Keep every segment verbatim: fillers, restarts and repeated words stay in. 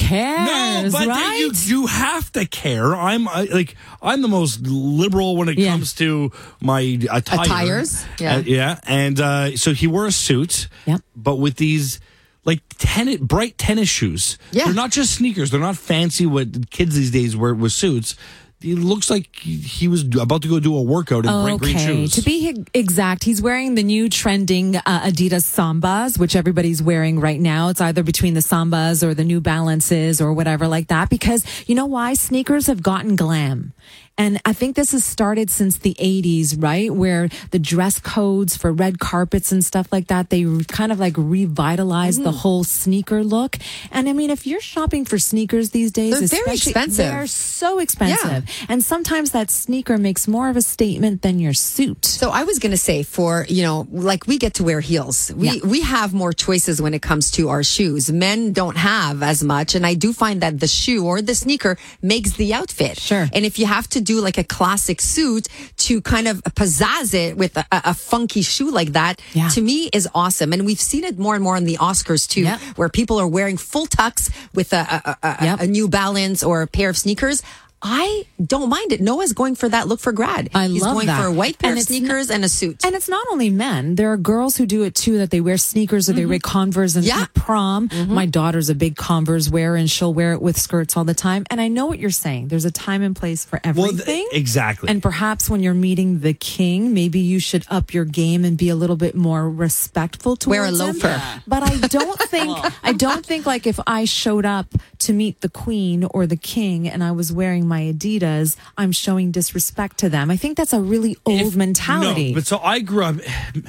cares, No, but right? you you have to care. I'm I, like I'm the most liberal when it Yeah. comes to my attire. Attires? Yeah. Uh, yeah. And uh, so he wore a suit, Yep. but with these like tennis, bright tennis shoes. Yeah. They're not just sneakers. They're not fancy what kids these days wear with suits. It looks like he was about to go do a workout in bright green shoes. To be exact, he's wearing the new trending uh, Adidas Sambas, which everybody's wearing right now. It's either between the Sambas or the New Balances or whatever like that. Because you know why? Sneakers have gotten glam. And I think this has started since the eighties, right? Where the dress codes for red carpets and stuff like that, they kind of like revitalized mm-hmm. the whole sneaker look. And I mean, if you're shopping for sneakers these days, they're very expensive. They're so expensive. Yeah. And sometimes that sneaker makes more of a statement than your suit. So I was going to say for, you know, like we get to wear heels. We, yeah. we have more choices when it comes to our shoes. Men don't have as much. And I do find that the shoe or the sneaker makes the outfit. Sure. And if you have to do like a classic suit to kind of pizzazz it with a, a funky shoe like that, yeah. to me is awesome. And we've seen it more and more in the Oscars too, yep. where people are wearing full tux with a, a, a, yep. a New Balance or a pair of sneakers. I don't mind it. Noah's going for that look for grad. I He's love going that. for a white pair and of sneakers not, and a suit. And it's not only men. There are girls who do it too, that they wear sneakers or they mm-hmm. wear Converse and yeah. prom. Mm-hmm. My daughter's a big Converse wearer and she'll wear it with skirts all the time. And I know what you're saying. There's a time and place for everything. Well, th- exactly. And perhaps when you're meeting the king, maybe you should up your game and be a little bit more respectful towards Wear a loafer. him. Yeah. But I don't think, I don't think like if I showed up to meet the queen or the king and I was wearing my Adidas, I'm showing disrespect to them. I think that's a really old if, mentality. No, but so I grew up.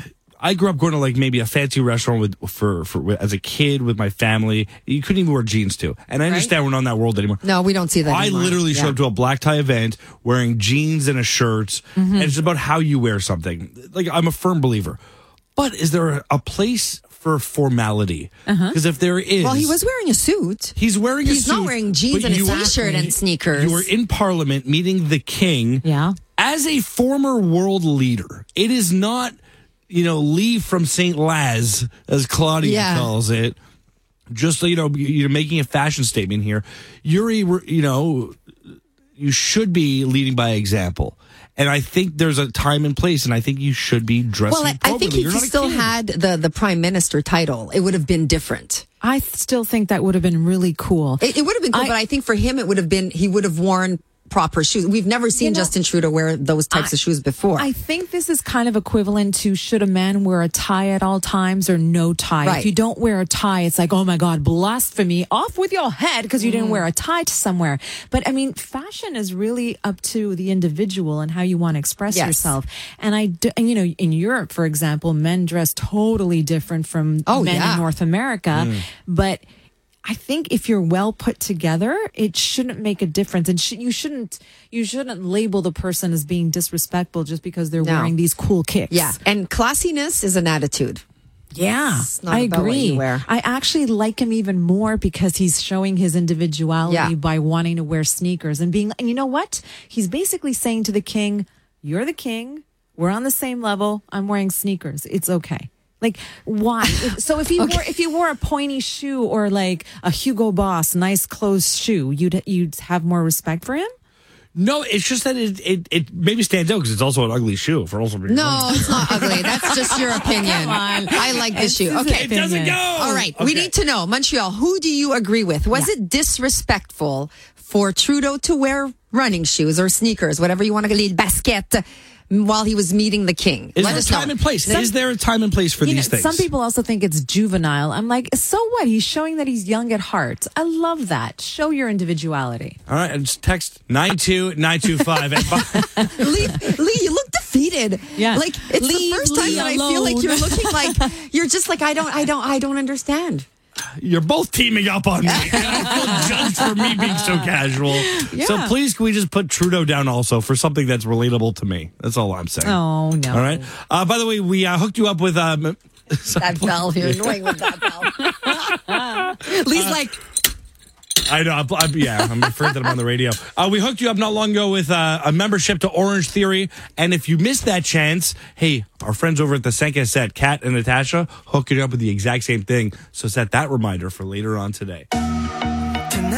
I grew up going to like maybe a fancy restaurant with for for as a kid with my family. You couldn't even wear jeans too, and I understand right? we're not in that world anymore. No, we don't see that. I anymore. literally yeah. showed up to a black tie event wearing jeans and a shirt, mm-hmm. and it's about how you wear something. Like I'm a firm believer, but is there a place for formality? Because uh-huh. if there is, well, he was wearing a suit. He's wearing a he's suit. He's not wearing jeans and a t-shirt and sneakers. You were in Parliament meeting the king. Yeah. As a former world leader, it is not, you know, leave from Saint Laz, as Claudia yeah. calls it. Just, you know, you're making a fashion statement here. You're, you know, you should be leading by example. And I think there's a time and place, and I think you should be dressing well, I, I think if You're he still kid. had the, the prime minister title, it would have been different. I still think that would have been really cool. It, it would have been cool, I, but I think for him, it would have been, he would have worn proper shoes. We've never seen you know, Justin Trudeau wear those types I, of shoes before. I think this is kind of equivalent to should a man wear a tie at all times or no tie. Right. If you don't wear a tie, it's like, oh my God, blasphemy. Off with your head because you mm. didn't wear a tie to somewhere. But I mean, fashion is really up to the individual and how you want to express yes. yourself. And I, do, and, you know, in Europe, for example, men dress totally different from oh, men yeah. in North America. Mm. But I think if you're well put together, it shouldn't make a difference. And sh- you shouldn't you shouldn't label the person as being disrespectful just because they're no. wearing these cool kicks. Yeah, and classiness is an attitude. Yeah, it's not I about agree. What you wear. I actually like him even more because he's showing his individuality yeah. by wanting to wear sneakers and being. And you know what? He's basically saying to the king, "You're the king. We're on the same level. I'm wearing sneakers. It's okay." Like, why? So if he okay. wore if he wore a pointy shoe or like a Hugo Boss nice closed shoe, you'd you'd have more respect for him? No, it's just that it it, it maybe stands out because it's also an ugly shoe. For also being no, honest. It's not ugly. That's just your opinion. I like this shoe. Okay, it doesn't go. All right, okay. we need to know, Montreal. Who do you agree with? Was yeah. it disrespectful for Trudeau to wear running shoes or sneakers, whatever you want to call it, basket, while he was meeting the king? Is Let there us a time know. and place? Some, is there a time and place for you these know, things? Some people also think it's juvenile. I'm like, so what? He's showing that he's young at heart. I love that. Show your individuality. All right, just text nine two nine two five. Lee, Lee, you look defeated. Yeah, like it's Leave the first time Lee that alone. I feel like you're looking like you're just like I don't, I don't, I don't understand. You're both teaming up on me. And I feel judged for me being so casual. Yeah. So please, can we just put Trudeau down also for something that's relatable to me? That's all I'm saying. Oh, no. All right. Uh, by the way, we uh, hooked you up with... Um, that bell. You're annoying with that bell. Lee's uh, like... I know. I'm, I'm, yeah, I'm afraid that I'm on the radio. Uh, we hooked you up not long ago with uh, a membership to Orange Theory. And if you missed that chance, hey, our friends over at the Senka set, Kat and Natasha, hooked you up with the exact same thing. So set that reminder for later on today. Tonight.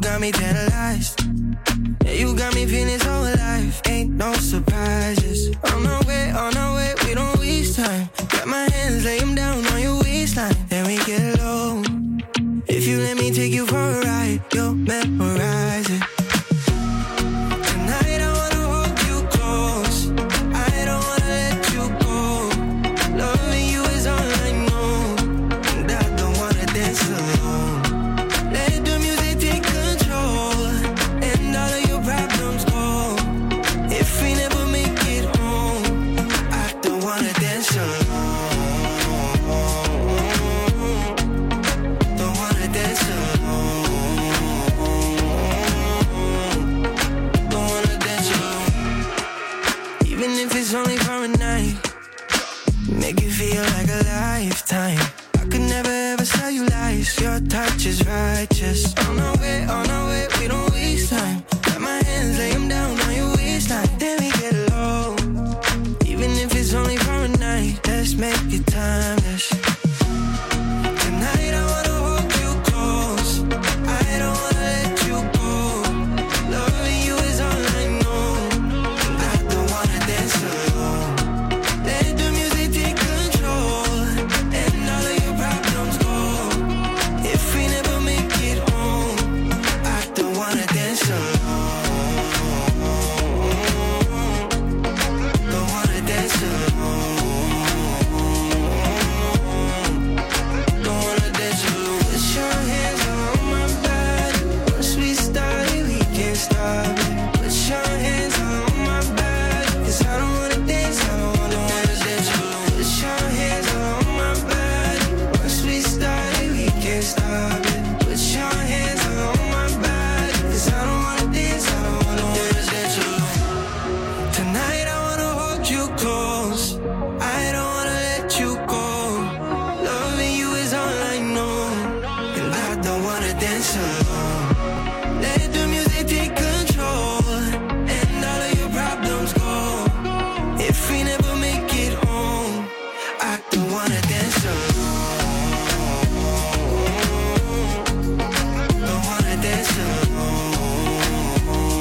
got me tantalized. Yeah, you got me feeling so alive. Ain't no surprises. On our way, on our way, we don't waste time. Got my hands, lay them down on your waistline. Then we get low. If you let me take you for a ride, you'll memorize it. Tonight I wanna hold you close. I don't wanna let you go. Loving you is all I know, and I don't wanna dance alone. Let the music take control, and all of your problems go. If we never make it home, I don't wanna dance alone. Don't wanna dance alone. Don't wanna dance alone. Even if it's only for a night, make it feel like a lifetime. I could never ever tell you lies. Your touch is righteous. On our way, on our way, we don't waste time. Got my hands, lay them down on your waistline. Then we get low. Even if it's only for a night, let's make it timeless. Tonight I wanna hold you close. I don't wanna let you go. Loving you is all I know, and I don't wanna dance alone. Let the music take control, and all of your problems go. If we never make it home, I don't wanna dance alone. Don't wanna dance alone. Don't wanna dance alone. Put your hands on my body. Once we started, we can't stop it. Put your hands on my body, 'cause I don't wanna dance, I don't wanna wanna dance alone. Put your hands on my body. Once we started, we can't stop it. Put your hands on my body, 'cause I don't wanna dance, I don't wanna wanna dance alone. Tonight I wanna hold you close. I don't wanna let you go. Loving you is all I know, and I don't wanna dance alone. Let the music take control, and all of your problems go. If we never make it home, I don't wanna dance alone. Don't wanna dance alone.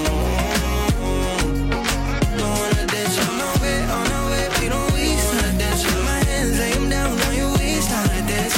Don't wanna dance on our way, on our way, we don't waste time. Dance with my hands, lay them down on your waistline. Dance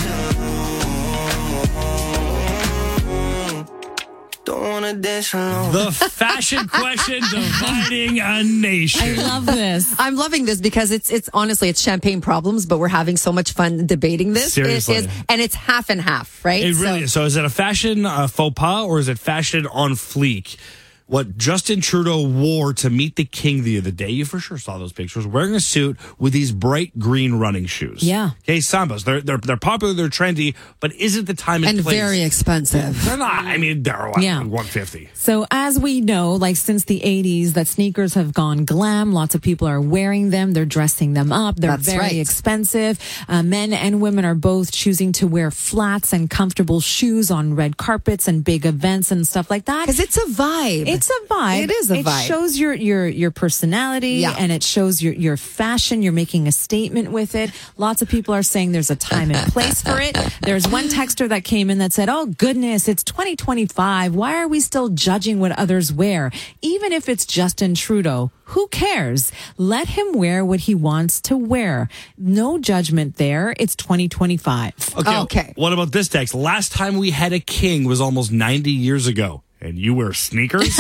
alone. Don't wanna dance alone. The fashion question dividing a nation. I love this. I'm loving this because it's it's honestly it's champagne problems, but we're having so much fun debating this. Seriously. It is, and it's half and half, right? It really So- is. So is it a fashion uh, faux pas or is it fashion on fleek? What Justin Trudeau wore to meet the king the other day, you for sure saw those pictures, wearing a suit with these bright green running shoes. Yeah. Okay, Sambas. They're they're they're popular, they're trendy, but isn't the time and, and place? very expensive. They're not. I mean, they're what, Yeah. one fifty. So as we know, like since the eighties, that sneakers have gone glam. Lots of people are wearing them. They're dressing them up. They're That's very right. expensive. Uh, men and women are both choosing to wear flats and comfortable shoes on red carpets and big events and stuff like that. Because it's a vibe. It's a vibe. It is a it vibe. It shows your your your personality, Yeah. and it shows your your fashion. You're making a statement with it. Lots of people are saying there's a time and place for it. There's one texter that came in that said, "Oh goodness, it's twenty twenty-five. Why are we still judging what others wear? Even if it's Justin Trudeau, who cares? Let him wear what he wants to wear. No judgment there. It's twenty twenty-five." Okay. Okay. What about this text? Last time we had a king was almost ninety years ago. And you wear sneakers?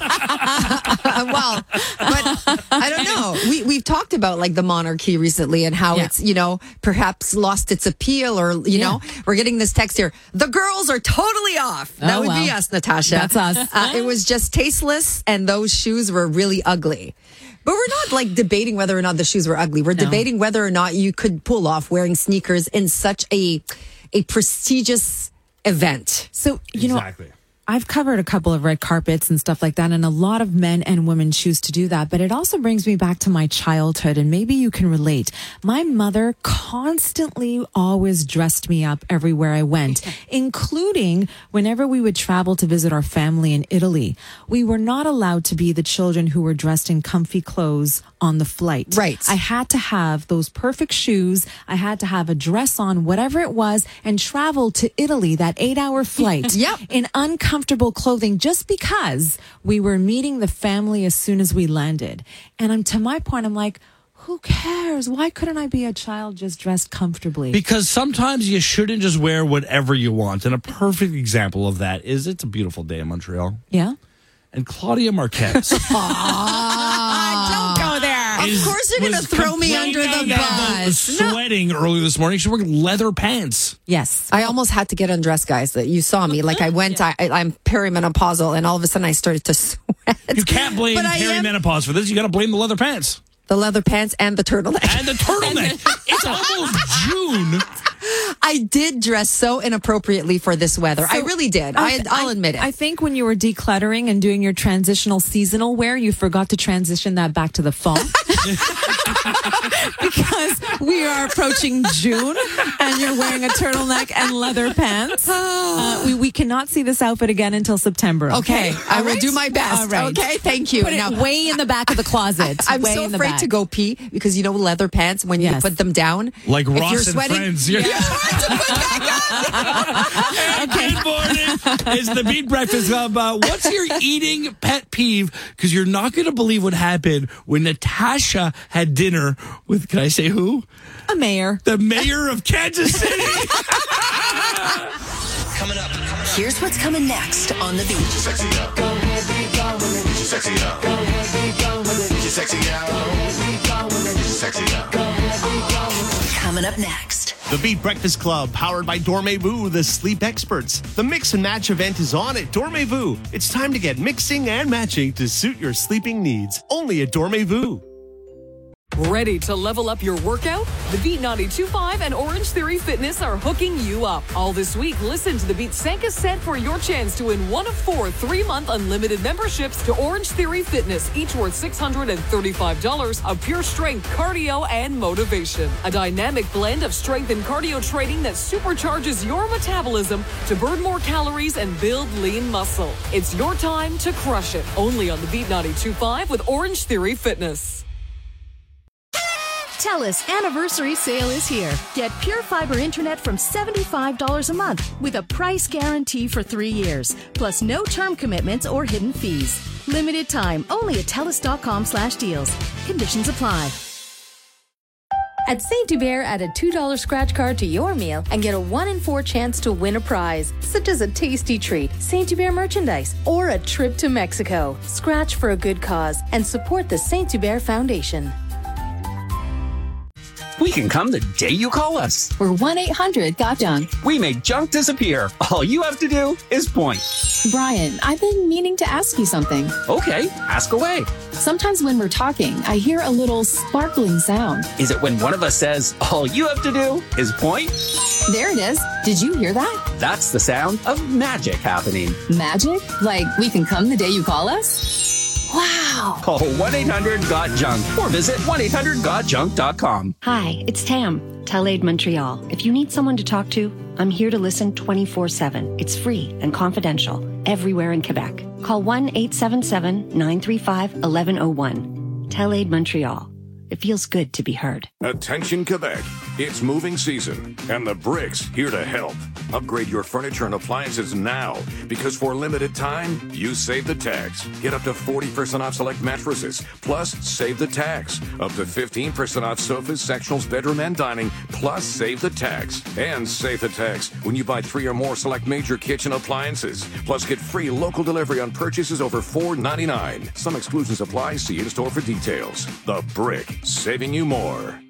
well, but I don't know. We we've talked about like the monarchy recently and how Yeah. it's, you know, perhaps lost its appeal, or you Yeah. know, we're getting this text here. The girls are totally off. That Oh, would be well. us, Natasha. That's us. Uh, it was just tasteless, and those shoes were really ugly. But we're not like debating whether or not the shoes were ugly. We're No. debating whether or not you could pull off wearing sneakers in such a a prestigious event. So, you know, Exactly. I've covered a couple of red carpets and stuff like that, and a lot of men and women choose to do that. But it also brings me back to my childhood, and maybe you can relate. My mother constantly always dressed me up everywhere I went, including whenever we would travel to visit our family in Italy. We were not allowed to be the children who were dressed in comfy clothes on the flight. Right. I had to have those perfect shoes. I had to have a dress on, whatever it was, and travel to Italy, that eight hour flight. Yep. In uncomfortable comfortable clothing just because we were meeting the family as soon as we landed. And I'm to my point, I'm like, who cares? Why couldn't I be a child just dressed comfortably? Because sometimes you shouldn't just wear whatever you want. And a perfect example of that is it's a beautiful day in Montreal. Yeah. And Claudia Marquez. Ah, don't go there. Of course you're going to throw me under the bus. Sweating no. early this morning. She wore leather pants. Yes. I almost had to get undressed, guys. That you saw me. Like I went, yeah. I, I'm perimenopausal, and all of a sudden I started to sweat. You can't blame perimenopause for this. You got to blame the leather pants. The leather pants and the turtleneck. And the turtleneck. It's almost June. I did dress so inappropriately for this weather. So, I really did. I, I'll I, admit it. I think when you were decluttering and doing your transitional seasonal wear, you forgot to transition that back to the fall. Because we are approaching June and you're wearing a turtleneck and leather pants. Uh, we, we cannot see this outfit again until September. Okay. okay. I will right? do my best. All right. Okay. Thank you. Put now, it way in the back of the closet. I'm way so in the afraid back. to go pee because, you know, leather pants, when you yes. put them down. Like if Ross you're and sweating, Friends. You're yeah. Okay. Good morning. It's the Beat Breakfast Club. Uh, what's your eating pet peeve? Because you're not going to believe what happened when Natasha had dinner with, can I say who? A mayor. The mayor of Kansas City. Coming up. Here's what's coming next on the Beat. Sexy up. Go ahead, be gone with it. Sexy up. Go ahead, be gone with it. Sexy up. Go ahead, be gone with it. Sexy up. Go ahead, be gone with it. Coming up next. The Beat Breakfast Club, powered by Dormez-vous, the sleep experts. The Mix and Match event is on at Dormez-vous. It's time to get mixing and matching to suit your sleeping needs. Only at Dormez-vous. Ready to level up your workout? The Beat ninety-two point five and Orange Theory Fitness are hooking you up. All this week, listen to the Beat Sanka set for your chance to win one of four three-month unlimited memberships to Orange Theory Fitness, each worth six hundred thirty-five dollars of pure strength, cardio, and motivation. A dynamic blend of strength and cardio training that supercharges your metabolism to burn more calories and build lean muscle. It's your time to crush it. Only on the Beat ninety-two point five with Orange Theory Fitness. TELUS anniversary sale is here. Get Pure Fiber Internet from seventy-five dollars a month with a price guarantee for three years, plus no term commitments or hidden fees. Limited time, only at TELUS.com slash deals. Conditions apply. At Saint Hubert, add a two dollars scratch card to your meal and get a one in four chance to win a prize, such as a tasty treat, Saint Hubert merchandise, or a trip to Mexico. Scratch for a good cause and support the Saint Hubert Foundation. We can come the day you call us. We're one eight hundred got junk. We make junk disappear. All you have to do is point. Brian, I've been meaning to ask you something. Okay, ask away. Sometimes when we're talking, I hear a little sparkling sound. Is it when one of us says, all you have to do is point? There it is. Did you hear that? That's the sound of magic happening. Magic? Like we can come the day you call us? Wow. Call one eight hundred got junk or visit one eight hundred got junk dot com. Hi, it's Tam, TELAID Montreal. If you need someone to talk to, I'm here to listen twenty-four seven. It's free and confidential everywhere in Quebec. Call one eight seven seven, nine three five, one one zero one. TELAID Montreal. It feels good to be heard. Attention Quebec. It's moving season, and the Brick's here to help. Upgrade your furniture and appliances now, because for a limited time, you save the tax. Get up to forty percent off select mattresses, plus save the tax. Up to fifteen percent off sofas, sectionals, bedroom, and dining, plus save the tax. And save the tax when you buy three or more select major kitchen appliances. Plus get free local delivery on purchases over four ninety-nine. Some exclusions apply. See in-store for details. The Brick. Saving you more.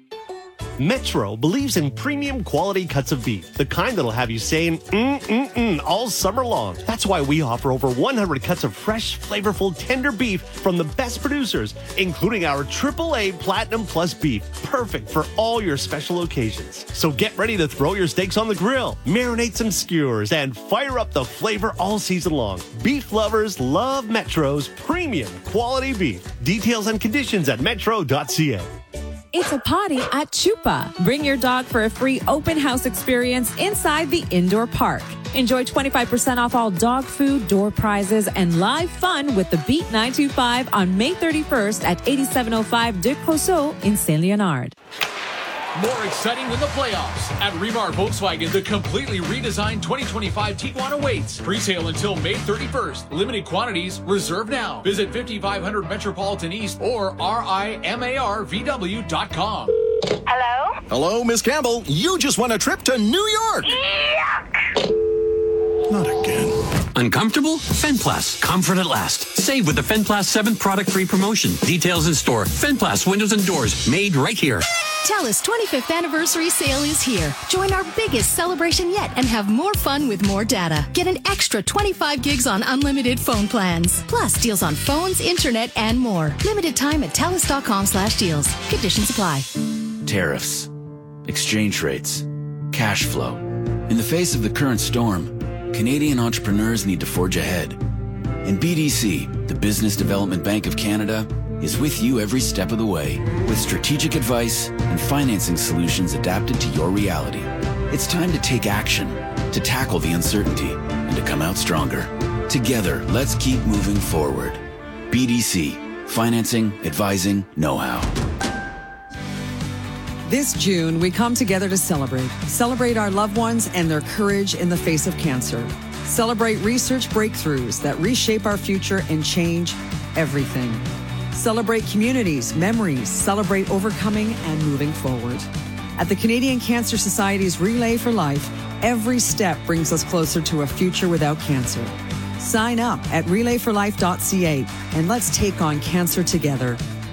Metro believes in premium quality cuts of beef, the kind that'll have you saying mm-mm-mm all summer long. That's why we offer over one hundred cuts of fresh, flavorful, tender beef from the best producers, including our triple A Platinum Plus beef, perfect for all your special occasions. So get ready to throw your steaks on the grill, marinate some skewers, and fire up the flavor all season long. Beef lovers love Metro's premium quality beef. Details and conditions at metro dot c a. It's a party at Chupa. Bring your dog for a free open house experience inside the indoor park. Enjoy twenty-five percent off all dog food, door prizes, and live fun with the Beat nine two five on May thirty-first at eighty-seven oh five de Coso in Saint Leonard. More exciting than the playoffs. At Remar Volkswagen, the completely redesigned twenty twenty-five Tiguan awaits. Pre-sale until May thirty-first. Limited quantities. Reserve now. Visit fifty-five hundred Metropolitan East or R I M A R V W dot com. Hello? Hello, Miss Campbell. You just won a trip to New York. Yuck! Not again. Uncomfortable? Fenplast. Comfort at last. Save with the Fenplast seventh product free promotion. Details in store. Fenplast windows and doors. Made right here. TELUS twenty-fifth anniversary sale is here. Join our biggest celebration yet and have more fun with more data. Get an extra twenty-five gigs on unlimited phone plans. Plus deals on phones, internet, and more. Limited time at telus dot com slash deals. Conditions apply. Tariffs, exchange rates, cash flow. In the face of the current storm, Canadian entrepreneurs need to forge ahead. And B D C, the Business Development Bank of Canada, is with you every step of the way with strategic advice and financing solutions adapted to your reality. It's time to take action, to tackle the uncertainty, and to come out stronger. Together, let's keep moving forward. B D C, financing, advising, know-how. This June, we come together to celebrate. Celebrate our loved ones and their courage in the face of cancer. Celebrate research breakthroughs that reshape our future and change everything. Celebrate communities, memories, celebrate overcoming and moving forward. At the Canadian Cancer Society's Relay for Life, every step brings us closer to a future without cancer. Sign up at relay for life dot c a and let's take on cancer together.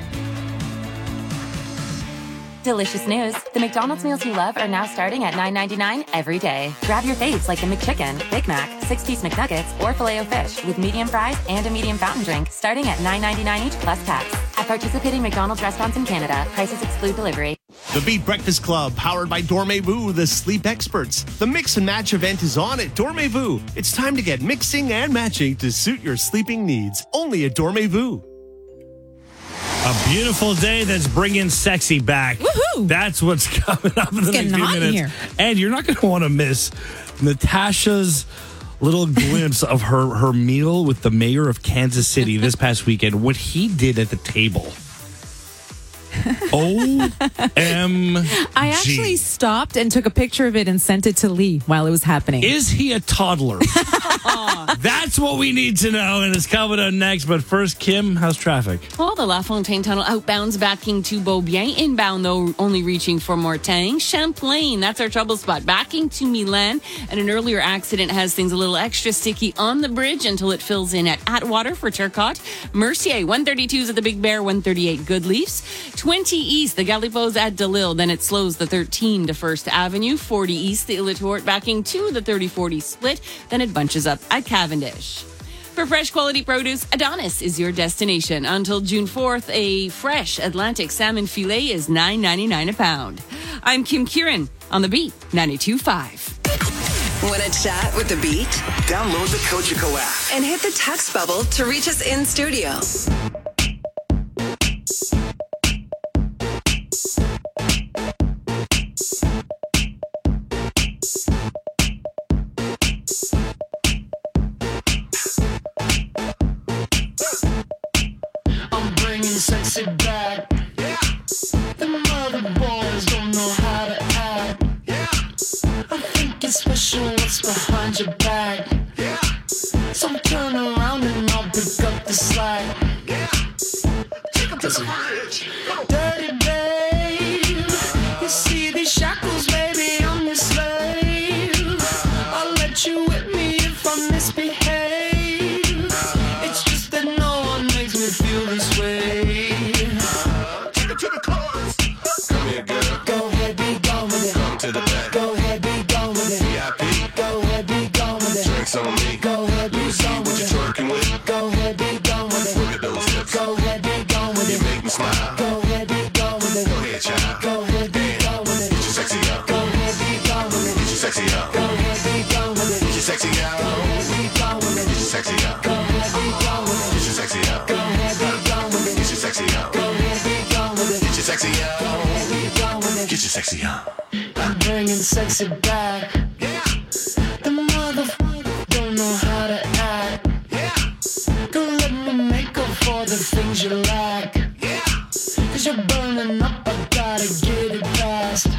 Delicious news. The McDonald's meals you love are now starting at nine ninety-nine every day. Grab your faves like the McChicken, Big Mac, six-piece McNuggets, or Filet-O-Fish with medium fries and a medium fountain drink starting at nine ninety-nine each plus tax. At participating McDonald's restaurants in Canada, prices exclude delivery. The Beat Breakfast Club, powered by Dormez-vous, the sleep experts. The Mix and Match event is on at Dormez-vous. It's time to get mixing and matching to suit your sleeping needs. Only at Dormez-vous. A beautiful day that's bringing sexy back. Woohoo! That's what's coming up in the next few minutes. Here. And you're not going to want to miss Natasha's little glimpse of her, her meal with the mayor of Kansas City this past weekend. What he did at the table. O M G. I actually stopped and took a picture of it and sent it to Lee while it was happening. Is he a toddler? That's what we need to know, and it's coming up next. But first, Kim, how's traffic? Well, the La Fontaine Tunnel outbounds backing to Beaubien. Inbound, though, only reaching for Mortagne. Champlain, that's our trouble spot. Backing to Milan. And an earlier accident has things a little extra sticky on the bridge until it fills in at Atwater for Turcotte. Mercier, one thirty-two is at the Big Bear, one thirty-eight Goodleafs. twenty East, the Galipo's at DeLille. Then it slows the thirteen to First Avenue. forty East, the Illitorte backing to the thirty forty split. Then it bunches up at Cavendish. For fresh quality produce, Adonis is your destination. Until June fourth, a fresh Atlantic salmon filet is nine ninety-nine a pound. I'm Kim Kieran on The Beat ninety-two point five. Want to chat with The Beat? Download the Cogeco app. And hit the text bubble to reach us in studio. Sexy back. Yeah. The mother boys don't know how to act. Yeah. I think it's special what's behind your back. Yeah. So turn around and I'll pick up the slack. Yeah. Take up to the bridge. Dirty babe. You see these shackles, baby, I'm your slave. I'll let you whip me if I misbehave. It's just that no one makes me feel this way. To the chorus. Come here, girl. Go ahead, be gone with it. Come to the back. Go ahead, be gone with it. V I P. Go ahead, be gone with it. Drinks on me. Go ahead, be gone with it. Twerking with. Go ahead, be gone with it. Look at those hips. Go ahead, be gone with it. You make me smile. Go ahead, be gone with it. Go ahead, child. Go ahead, be gone with it. Get your sexy out. Go ahead, be gone with it. Get your sexy out. Go ahead, be gone with it. Get your sexy out. Go ahead, be gone with it. Get your sexy out. Go ahead, be gone with it. Get your sexy out. Go ahead, be gone with it. Get your sexy out. Go ahead, be gone with it. Get your sexy out. Go ahead, be gone with it. Get your sexy out. I'm bringing sexy back. Yeah. The motherfucker don't know how to act. Yeah. Don't let me make up for the things you lack. Yeah. Cause you're burning up, I gotta get it fast.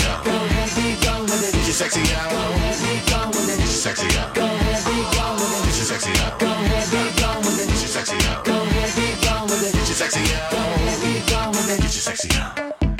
out. Get your sexy out. Get your sexy out. Get your sexy out. Get your sexy out. Get your sexy out. Get your sexy out.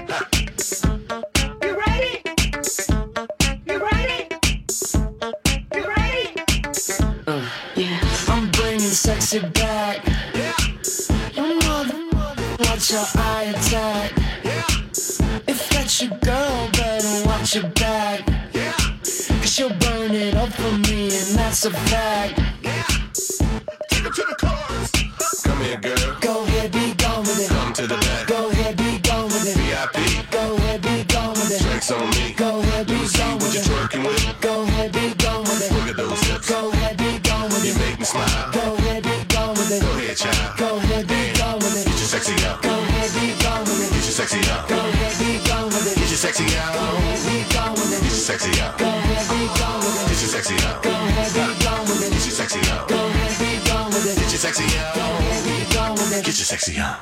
You ready? You ready? You ready? Uh, yeah. I'm bringing sexy back. You mother, watch your eye attack. If that's your girl, better watch your back. Cause she'll burn it up for me, and that's a fact. Take her to the cars. Come here, girl. Go ahead, be gone with it. Come to the back. Go ahead, be gone with it. V I P. Go ahead, be gone with it. Drinks on me. Go ahead, be gone What with you it. twerking with? Go ahead, be gone with it. Look at those hips. Go ahead, be gone with You it. make me smile. Go ahead, be gone with it. Go ahead, child. Go ahead, be gone with it. Get your sexy out. Go ahead, be gone with it. Get your sexy out. Go ahead, be gone with it. Get your sexy out. Go ahead, be gone with it. Get your sexy out. Go ahead, be gone with it. Get your sexy out. Go ahead, be gone with it. Get your sexy out. Go ahead, be gone with it. Get your sexy out. Go ahead, be gone with it. Get your sexy out.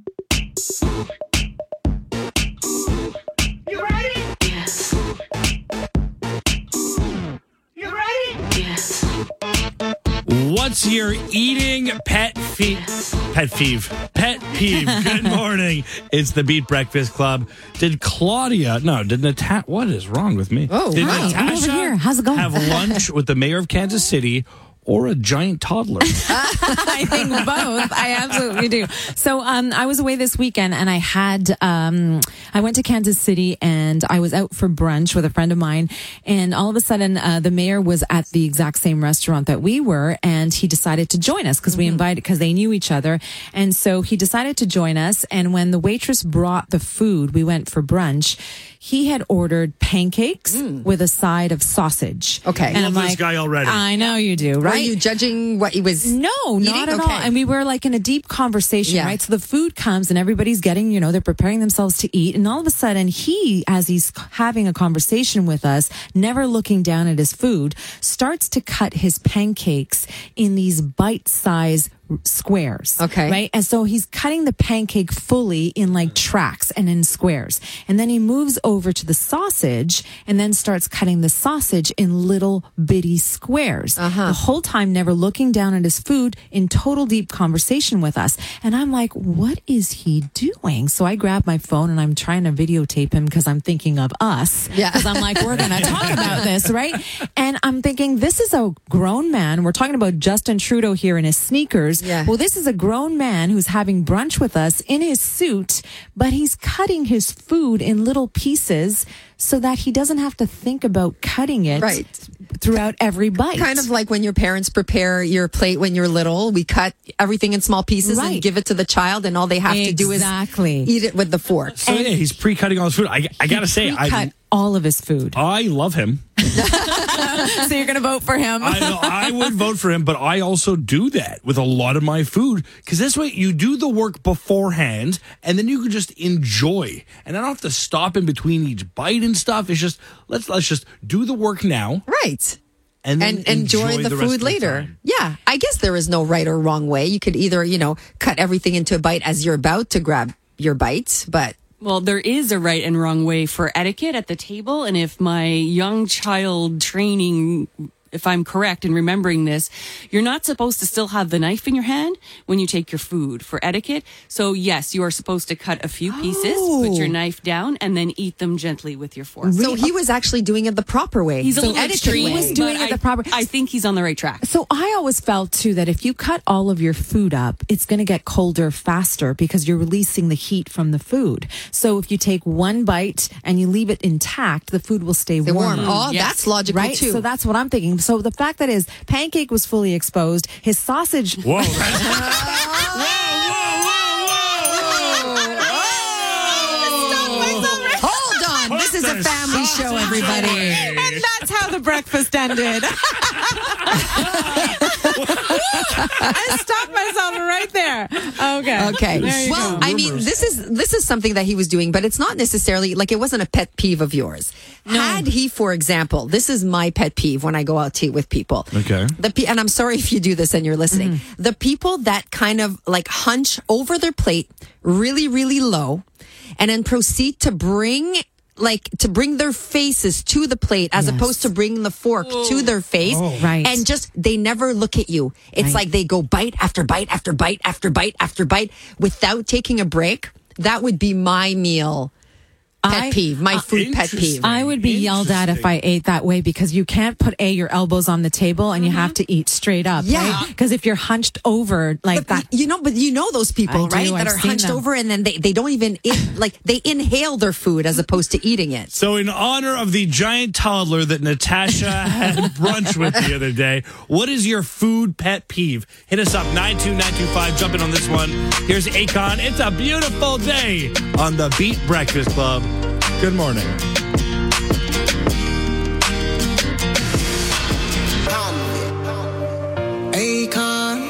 You ready? Yes. You ready? Yes. What's your eating pet peeve? Pet peeve. Pet peeve. Good morning. It's the Beat Breakfast Club. Did Claudia, no, did Natasha, what is wrong with me? Oh, did hi. I'm over here. How's it going? have lunch with the mayor of Kansas City or a giant toddler? I think both. I absolutely do. So um, I was away this weekend, and I had um, I went to Kansas City, and I was out for brunch with a friend of mine, and all of a sudden uh, the mayor was at the exact same restaurant that we were, and he decided to join us because we invited because they knew each other, and so he decided to join us. And when the waitress brought the food, we went for brunch. He had ordered pancakes with a side of sausage. Okay. And Love I'm this like, guy already. I know you do, right? Were you judging what he was No, eating? not at Okay. all. And we were like in a deep conversation, Yeah. right? So the food comes and everybody's getting, you know, they're preparing themselves to eat. And all of a sudden he, as he's having a conversation with us, never looking down at his food, starts to cut his pancakes in these bite-sized squares. Okay. Right? And so he's cutting the pancake fully in like tracks and in squares. And then he moves over to the sausage and then starts cutting the sausage in little bitty squares. Uh-huh. The whole time never looking down at his food, in total deep conversation with us. And I'm like, what is he doing? So I grab my phone and I'm trying to videotape him because I'm thinking of us. Yeah. Because I'm like, we're going to talk about this, right? And I'm thinking, this is a grown man. We're talking about Justin Trudeau here in his sneakers. Yeah. Well, this is a grown man who's having brunch with us in his suit, but he's cutting his food in little pieces so that he doesn't have to think about cutting it Right. throughout every bite. Kind of like when your parents prepare your plate when you're little. We cut everything in small pieces Right. and give it to the child, and all they have to do is Exactly. eat it with the fork. So yeah, he's pre-cutting all his food. I, I gotta say, He cut I all of his food. I love him. So you're going to vote for him? I, I would vote for him, but I also do that with a lot of my food because this way you do the work beforehand and then you can just enjoy. And I don't have to stop in between each bite and stuff. It's just let's let's just do the work now, Right. and then And enjoy, the, rest of food the later. time. Yeah. I guess there is no right or wrong way. You could either, you know, cut everything into a bite as you're about to grab your bite, but Well, there is a right and wrong way for etiquette at the table. And if my young child training, if I'm correct in remembering this, you're not supposed to still have the knife in your hand when you take your food for etiquette. So yes, you are supposed to cut a few pieces, put your knife down, and then eat them gently with your fork. so he was actually doing it the proper way. He's a the little etiquette extreme. way. He was doing but it the I- proper- I think he's on the right track. So I always felt too that if you cut all of your food up, it's going to get colder faster because you're releasing the heat from the food. So if you take one bite and you leave it intact, the food will stay Stay warm. warm. Oh, Yes. that's logical Right? too. So that's what I'm thinking. So the fact that his pancake was fully exposed, his sausage. Whoa! Hold on. This is a the family show, sausage everybody. away. And that's how the breakfast ended. I stopped myself right there. Okay. Okay. There you Well, go. I mean, this is this is something that he was doing, but it's not necessarily like it wasn't a pet peeve of yours. Had he, for example, this is my pet peeve when I go out to eat with people. Okay. The pe- and I'm sorry if you do this and you're listening. Mm-hmm. The people that kind of like hunch over their plate really, really low, and then proceed to bring like to bring their faces to the plate as Yes. opposed to bringing the fork to their face. Oh. Right. And just, they never look at you. It's Right. like they go bite after bite after bite after bite after bite without taking a break. That would be my meal pet I- peeve, my food pet peeve. I would be yelled at if I ate that way because you can't put a your elbows on the table and you have to eat straight up. Yeah. Because if you're hunched over like that, You know, but you know those people, I do, right? That I've are seen hunched them. over and then they, they don't even, in, like, they inhale their food as opposed to eating it. So, in honor of the giant toddler that Natasha had brunch with the other day, what is your food pet peeve? Hit us up, nine two nine two five. Jump in on this one. Here's Akon. It's a beautiful day on the Beat Breakfast Club. Good morning. Akon.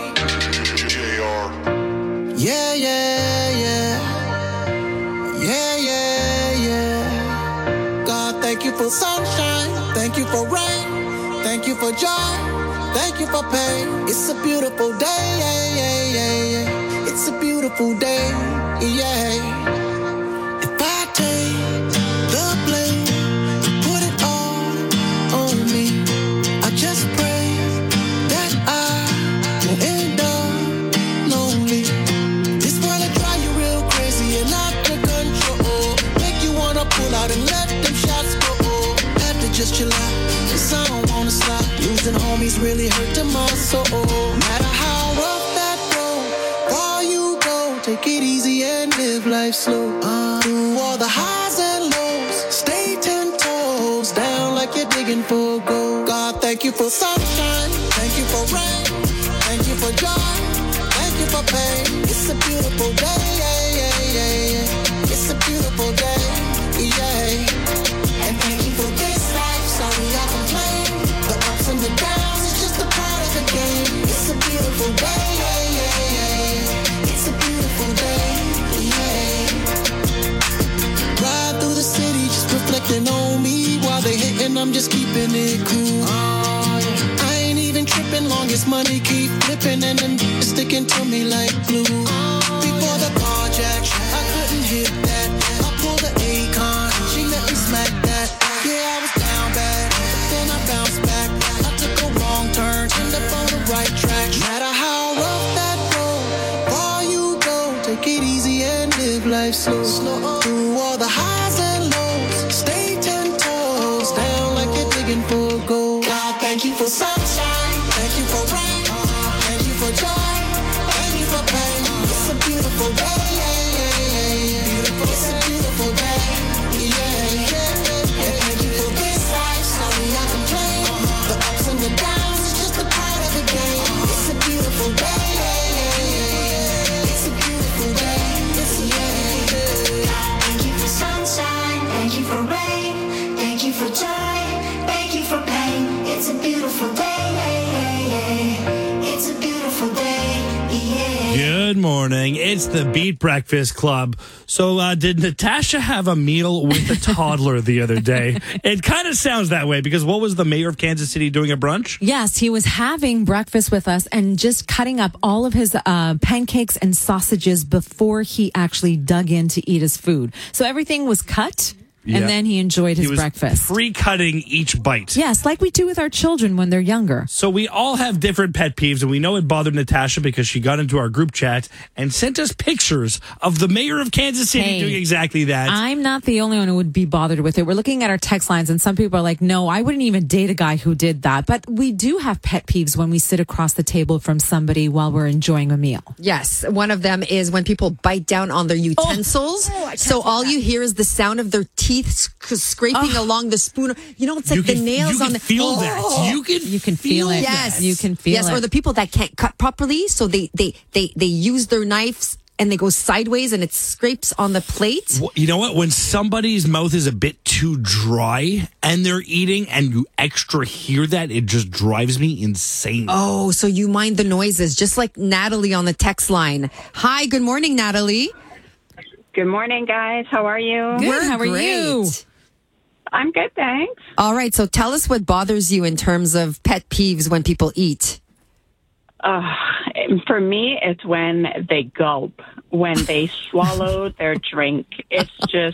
Yeah, yeah, yeah. Yeah, yeah, yeah. God, thank you for sunshine. Thank you for rain. Thank you for joy. Thank you for pain. It's a beautiful day. Yeah, yeah, yeah, yeah. It's a beautiful day. Yeah. If I take the blame, put it all on me. I just pray that I won't end up lonely. This world will drive you real crazy and out of control. Make you wanna pull out and let them shots go. Have to just chill out, 'cause I don't wanna stop. Losing homies really hurting my soul. No matter how rough that road, far you go, take it easy and live life slow. Uh, through all the highs and lows, stay ten toes down like you're digging for gold. God, thank you for sunshine, thank you for rain, thank you for joy, thank you for pain. It's a beautiful day, yeah, yeah, yeah, yeah. It's a beautiful day, yeah. And thank you for this life, sorry I complain. The ups and the downs is just a part of the game. It's a beautiful day, yeah, yeah, yeah. It's a beautiful day, yeah. Ride through the city, just reflecting on me. While they hating, I'm just keeping it cool. I ain't even tripping, long as money keep flipping and then sticking to me like glue. Before the carjack, I couldn't hit that. I pulled the Akon, she let me smack that. Yeah, I was down bad, but then I bounced back. I took a wrong turn, ended up on the right track. No matter how rough that road, far you go, take it easy and live life slow. Through all the highs and lows, stay ten toes down like you're digging for gold. God, thank you for sunshine, thank you for rain, thank you for joy, thank you for pain. It's a beautiful day, yeah, yeah, yeah. Beautiful, it's a beautiful day, yeah, yeah. And thank you for this life, sorry I complain. The ups and the downs is just a part of the game. It's a beautiful day, yeah, yeah, yeah. It's a beautiful day, it's a yeah. Thank you for sunshine, thank you for rain, thank you for joy, thank you for pain. It's a beautiful day, it's a beautiful day, yeah. Good morning. It's the Beat Breakfast Club. So, uh, did Natasha have a meal with a toddler the other day? It kind of sounds that way because what was the mayor of Kansas City doing at brunch? yes, he was having breakfast with us and just cutting up all of his uh, pancakes and sausages before he actually dug in to eat his food. So everything was cut. Yeah. And then he enjoyed his He was breakfast. pre-cutting each bite. Yes, like we do with our children when they're younger. So we all have different pet peeves, and we know it bothered Natasha because she got into our group chat and sent us pictures of the mayor of Kansas City Hey, doing exactly that. I'm not the only one who would be bothered with it. We're looking at our text lines, and some people are like, no, I wouldn't even date a guy who did that. But we do have pet peeves when we sit across the table from somebody while we're enjoying a meal. Yes, one of them is when people bite down on their utensils. Oh, I can't so do all that. you hear is the sound of their teeth sc- scraping along the spoon. You know, it's like You the can- nails you on can the feel Oh. that. You can You can feel it. Yes, You can feel yes, it. or the people that can't cut properly, so they they they they use their knives and they go sideways and it scrapes on the plate. You know what? When somebody's mouth is a bit too dry and they're eating and you extra hear that, it just drives me insane. Oh, so you mind the noises, just like Natalie on the text line. Hi, good morning, Natalie. Good morning, guys. How are you? Good. We're How are great. you? I'm good, thanks. All right, so tell us what bothers you in terms of pet peeves when people eat. Uh, for me, it's when they gulp, when they swallow their drink. It's just,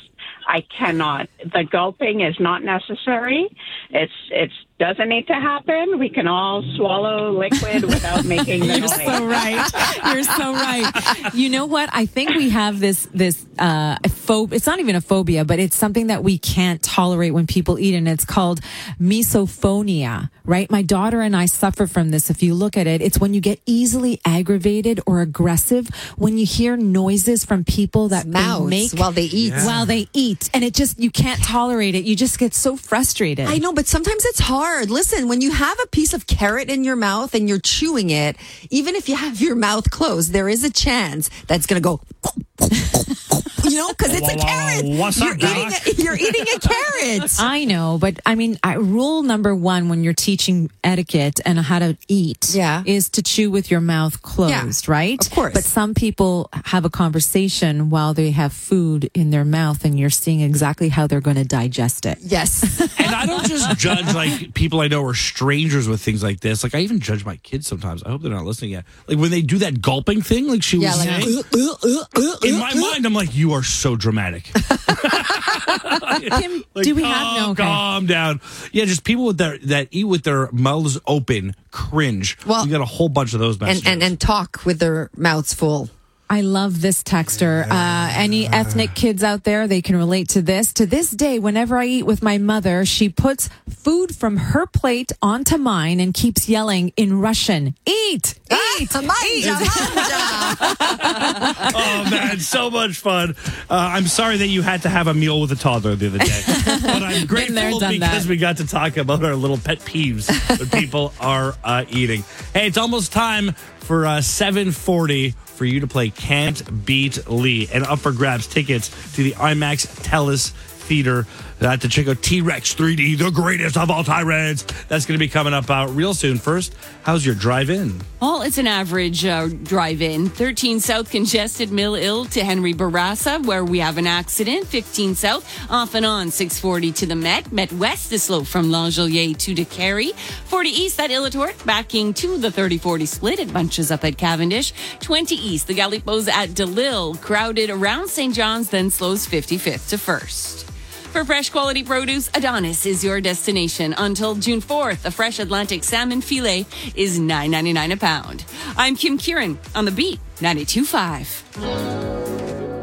I cannot. The gulping is not necessary. It's it's doesn't need to happen. We can all swallow liquid without making the You're noise. so right. You're so right. You know what? I think we have this this uh phob- it's not even a phobia, but it's something that we can't tolerate when people eat, and it's called misophonia, right? My daughter and I suffer from this. If you look at it, it's when you get easily aggravated or aggressive when you hear noises from people that Mouths they make while they eat. Yeah. While they eat, and it just you can't tolerate it. You just get so frustrated. I know, but sometimes it's hard. Listen, when you have a piece of carrot in your mouth and you're chewing it, even if you have your mouth closed, there is a chance that's going to go, you know, because it's a carrot. What's you're, up, eating Doc? a, you're eating a carrot. I know, but I mean, I, rule number one when you're teaching etiquette and how to eat Yeah. is to chew with your mouth closed, Yeah, right? of course. But some people have a conversation while they have food in their mouth, and you're seeing exactly how they're going to digest it. Yes. And I don't just judge like people I know are strangers with things like this. Like I even judge my kids sometimes. I hope they're not listening yet. Like when they do that gulping thing, like she Yeah, was like, saying. uh, uh, uh, uh, In my mind, I'm like, you are so dramatic. Kim, Like, do we calm, have no? Okay. calm down? Yeah, just people with their that eat with their mouths open, cringe. Well, you got a whole bunch of those messages. and, and, and talk with their mouths full. I love this texter. Uh, any ethnic kids out there, they can relate to this. To this day, whenever I eat with my mother, she puts food from her plate onto mine and keeps yelling in Russian, eat, eat, eat. Oh man, so much fun. Uh, I'm sorry that you had to have a meal with a toddler the other day, but I'm grateful there, done because that. we got to talk about our little pet peeves when people are uh, eating. Hey, it's almost time for uh, seven forty for you to play Can't Beat Lee, and up for grabs tickets to the IMAX Telus Theater at the Chico T-Rex three D, the greatest of all tyrants. That's going to be coming up uh, real soon. First, how's your drive-in? Well, it's an average uh, drive-in. thirteen South congested Mill Hill to Henry Barassa, where we have an accident. fifteen South off and on six forty to the Met. Met West is slow from Langelier to DeCarry. forty East at Illitor, backing to the thirty forty split. It bunches up at Cavendish. twenty East, the Gallipots at DeLille, crowded around Saint John's, then slows fifty-fifth to First. For fresh quality produce, Adonis is your destination. Until June fourth, a fresh Atlantic salmon filet is nine ninety-nine a pound. I'm Kim Kieran on The Beat, ninety-two point five.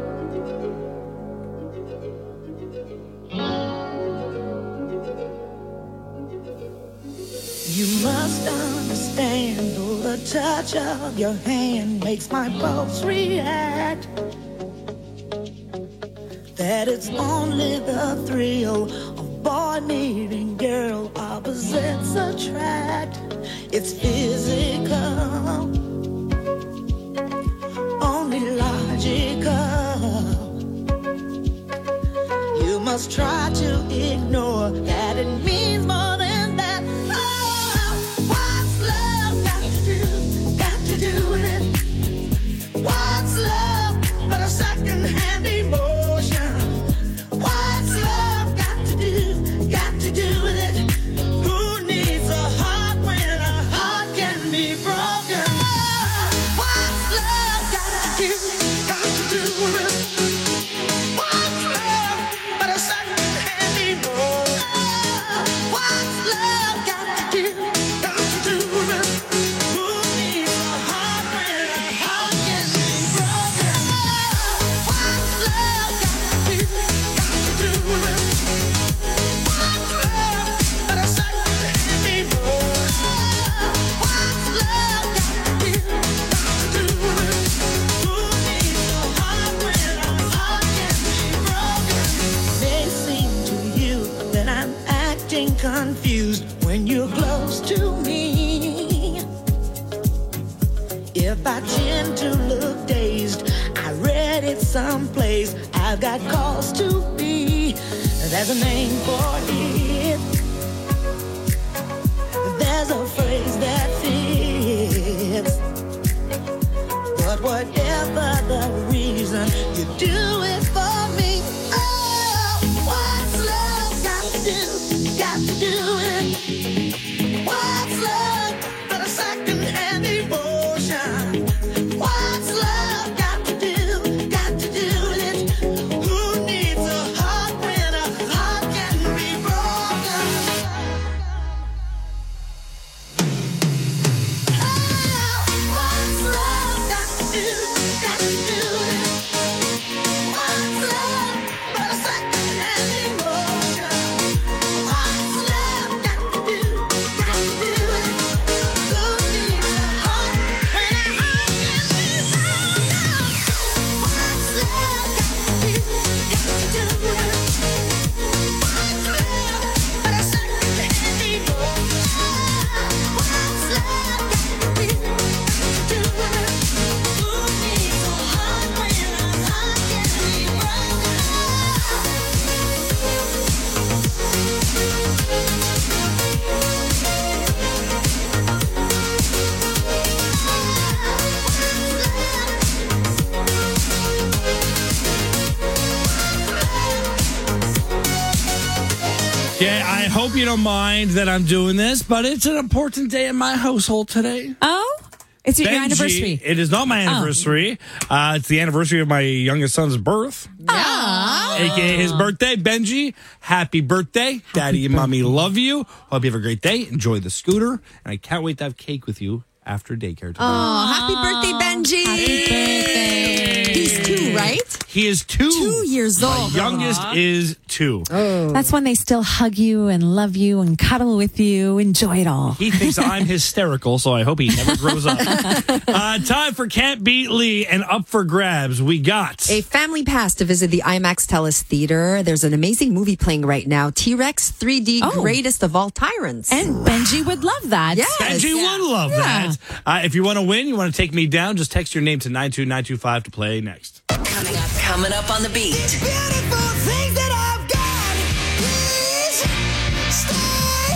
You must understand, though the touch of your hand makes my pulse react, that it's only the thrill of boy meeting girl, opposites attract. It's physical, only logical. You must try to ignore that it means more than that. Oh, what's love got to do, got to do with it? What's love but a second-hand emotion? What's love got to do, got to do with it? Who needs a heart when a heart can be broken? What's love got to do, got to do with it? What's love but a second-hand emotion? What's love got to do, got to do with it? Who needs a heart when a heart can be broken? What's love got to do, got to do with it? What's love but a second-hand emotion? What's love got to do, got to do with it? Who needs a heart when a heart can be broken? May seem to you that I'm acting confused when you're close to me. If I tend to look dazed, I read it someplace. I've got cause to be. There's a name for it. There's a phrase that fits. But whatever the reason, you do it for me. Oh, what's love got to do, got to do it? What's love but a second-hand emotion? What's love got to do, got to do with it? Who needs a heart I hope you don't mind that I'm doing this, but it's an important day in my household today. Oh? It's your Benji, anniversary. It is not my anniversary. Oh. Uh, it's the anniversary of my youngest son's birth. Oh. A K A his birthday. Benji, happy birthday. Happy Daddy and Mommy love you. Hope you have a great day. Enjoy the scooter. And I can't wait to have cake with you after daycare today. Oh, happy birthday, Benji. Happy birthday. He's two, right? He is two. Two years old. My youngest Aww. is two. Oh. That's when they still hug you and love you and cuddle with you. Enjoy it all. He thinks I'm hysterical, so I hope he never grows up. uh, time for Can't Beat Lee and Up for Grabs. We got a family pass to visit the IMAX Telus Theater. There's an amazing movie playing right now, T-Rex three D Oh. Greatest of All Tyrants. And Benji would love that. Yes. Benji Yeah. would love Yeah. that. Uh, if you want to win, you want to take me down, just text your name to nine two nine two five to play next. Coming up, coming up on the beat. Beautiful things that I've got. Please stay.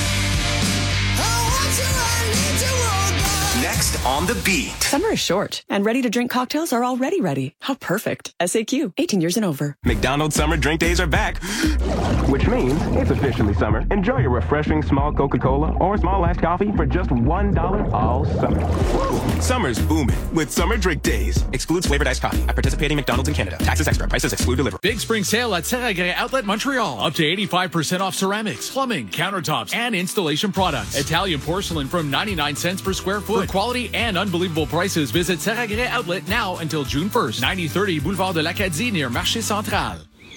I want you, I need to roll down. Next on the beat. Summer is short, and ready-to-drink cocktails are already ready. How perfect. S A Q, eighteen years and over. McDonald's summer drink days are back, which means it's officially summer. Enjoy your refreshing small Coca-Cola or small iced coffee for just one dollar all summer. Woo! Summer's booming with summer drink days. Excludes flavored iced coffee at participating McDonald's in Canada. Taxes extra. Prices exclude delivery. Big spring sale at Serragre Outlet Montreal. Up to eighty-five percent off ceramics, plumbing, countertops, and installation products. Italian porcelain from ninety-nine cents per square foot. For quality and unbelievable prices, visit Serragre Outlet now until June first. ninety thirty Boulevard de l'Acadie near Marché Central.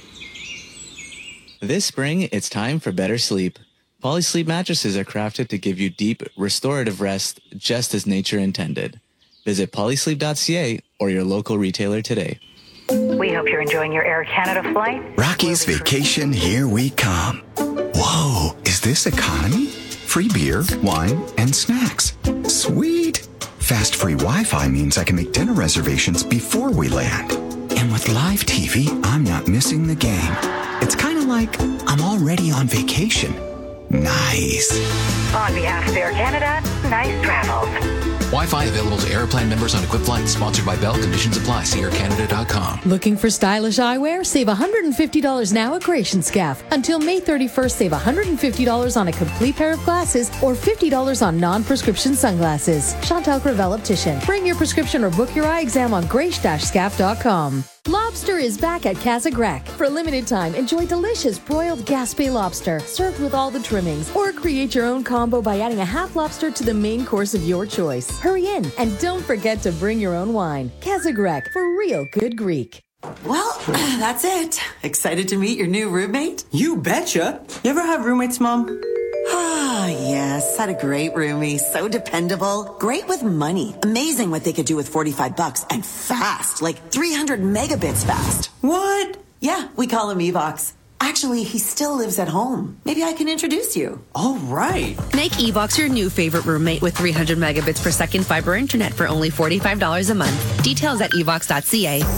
This spring, it's time for better sleep. Polysleep mattresses are crafted to give you deep, restorative rest just as nature intended. Visit polysleep dot c a or your local retailer today. We hope you're enjoying your Air Canada flight. Rocky's Vacation, here we come. Whoa, is this economy? Free beer, wine, and snacks. Sweet. Fast free Wi-Fi means I can make dinner reservations before we land. And with live T V, I'm not missing the game. It's kind of like I'm already on vacation. Nice. On behalf of Air Canada, nice travels. Wi-Fi available to Airplane members on equipped flights. Sponsored by Bell. Conditions apply. See air canada dot com. Looking for stylish eyewear? Save one hundred fifty dollars now at Creation Scaff. Until May thirty-first, save one hundred fifty dollars on a complete pair of glasses or fifty dollars on non-prescription sunglasses. Chantal Gravel Optician. Bring your prescription or book your eye exam on grace dash scaff dot com. Lobster is back at Casa Grec. For a limited time, enjoy delicious broiled Gaspé lobster served with all the trimmings, or create your own combo by adding a half lobster to the main course of your choice. Hurry in and don't forget to bring your own wine. Casa Grec, for real good Greek. Well, that's it. Excited to meet your new roommate? You betcha. You ever have roommates, Mom? Ah, yes. Had a great roomie. So dependable. Great with money. Amazing what they could do with forty-five bucks. And fast. Like three hundred megabits fast. What? Yeah, we call him Evox. Actually, he still lives at home. Maybe I can introduce you. All right. Make Evox your new favorite roommate with three hundred megabits per second fiber internet for only forty-five dollars a month. Details at evox dot c a.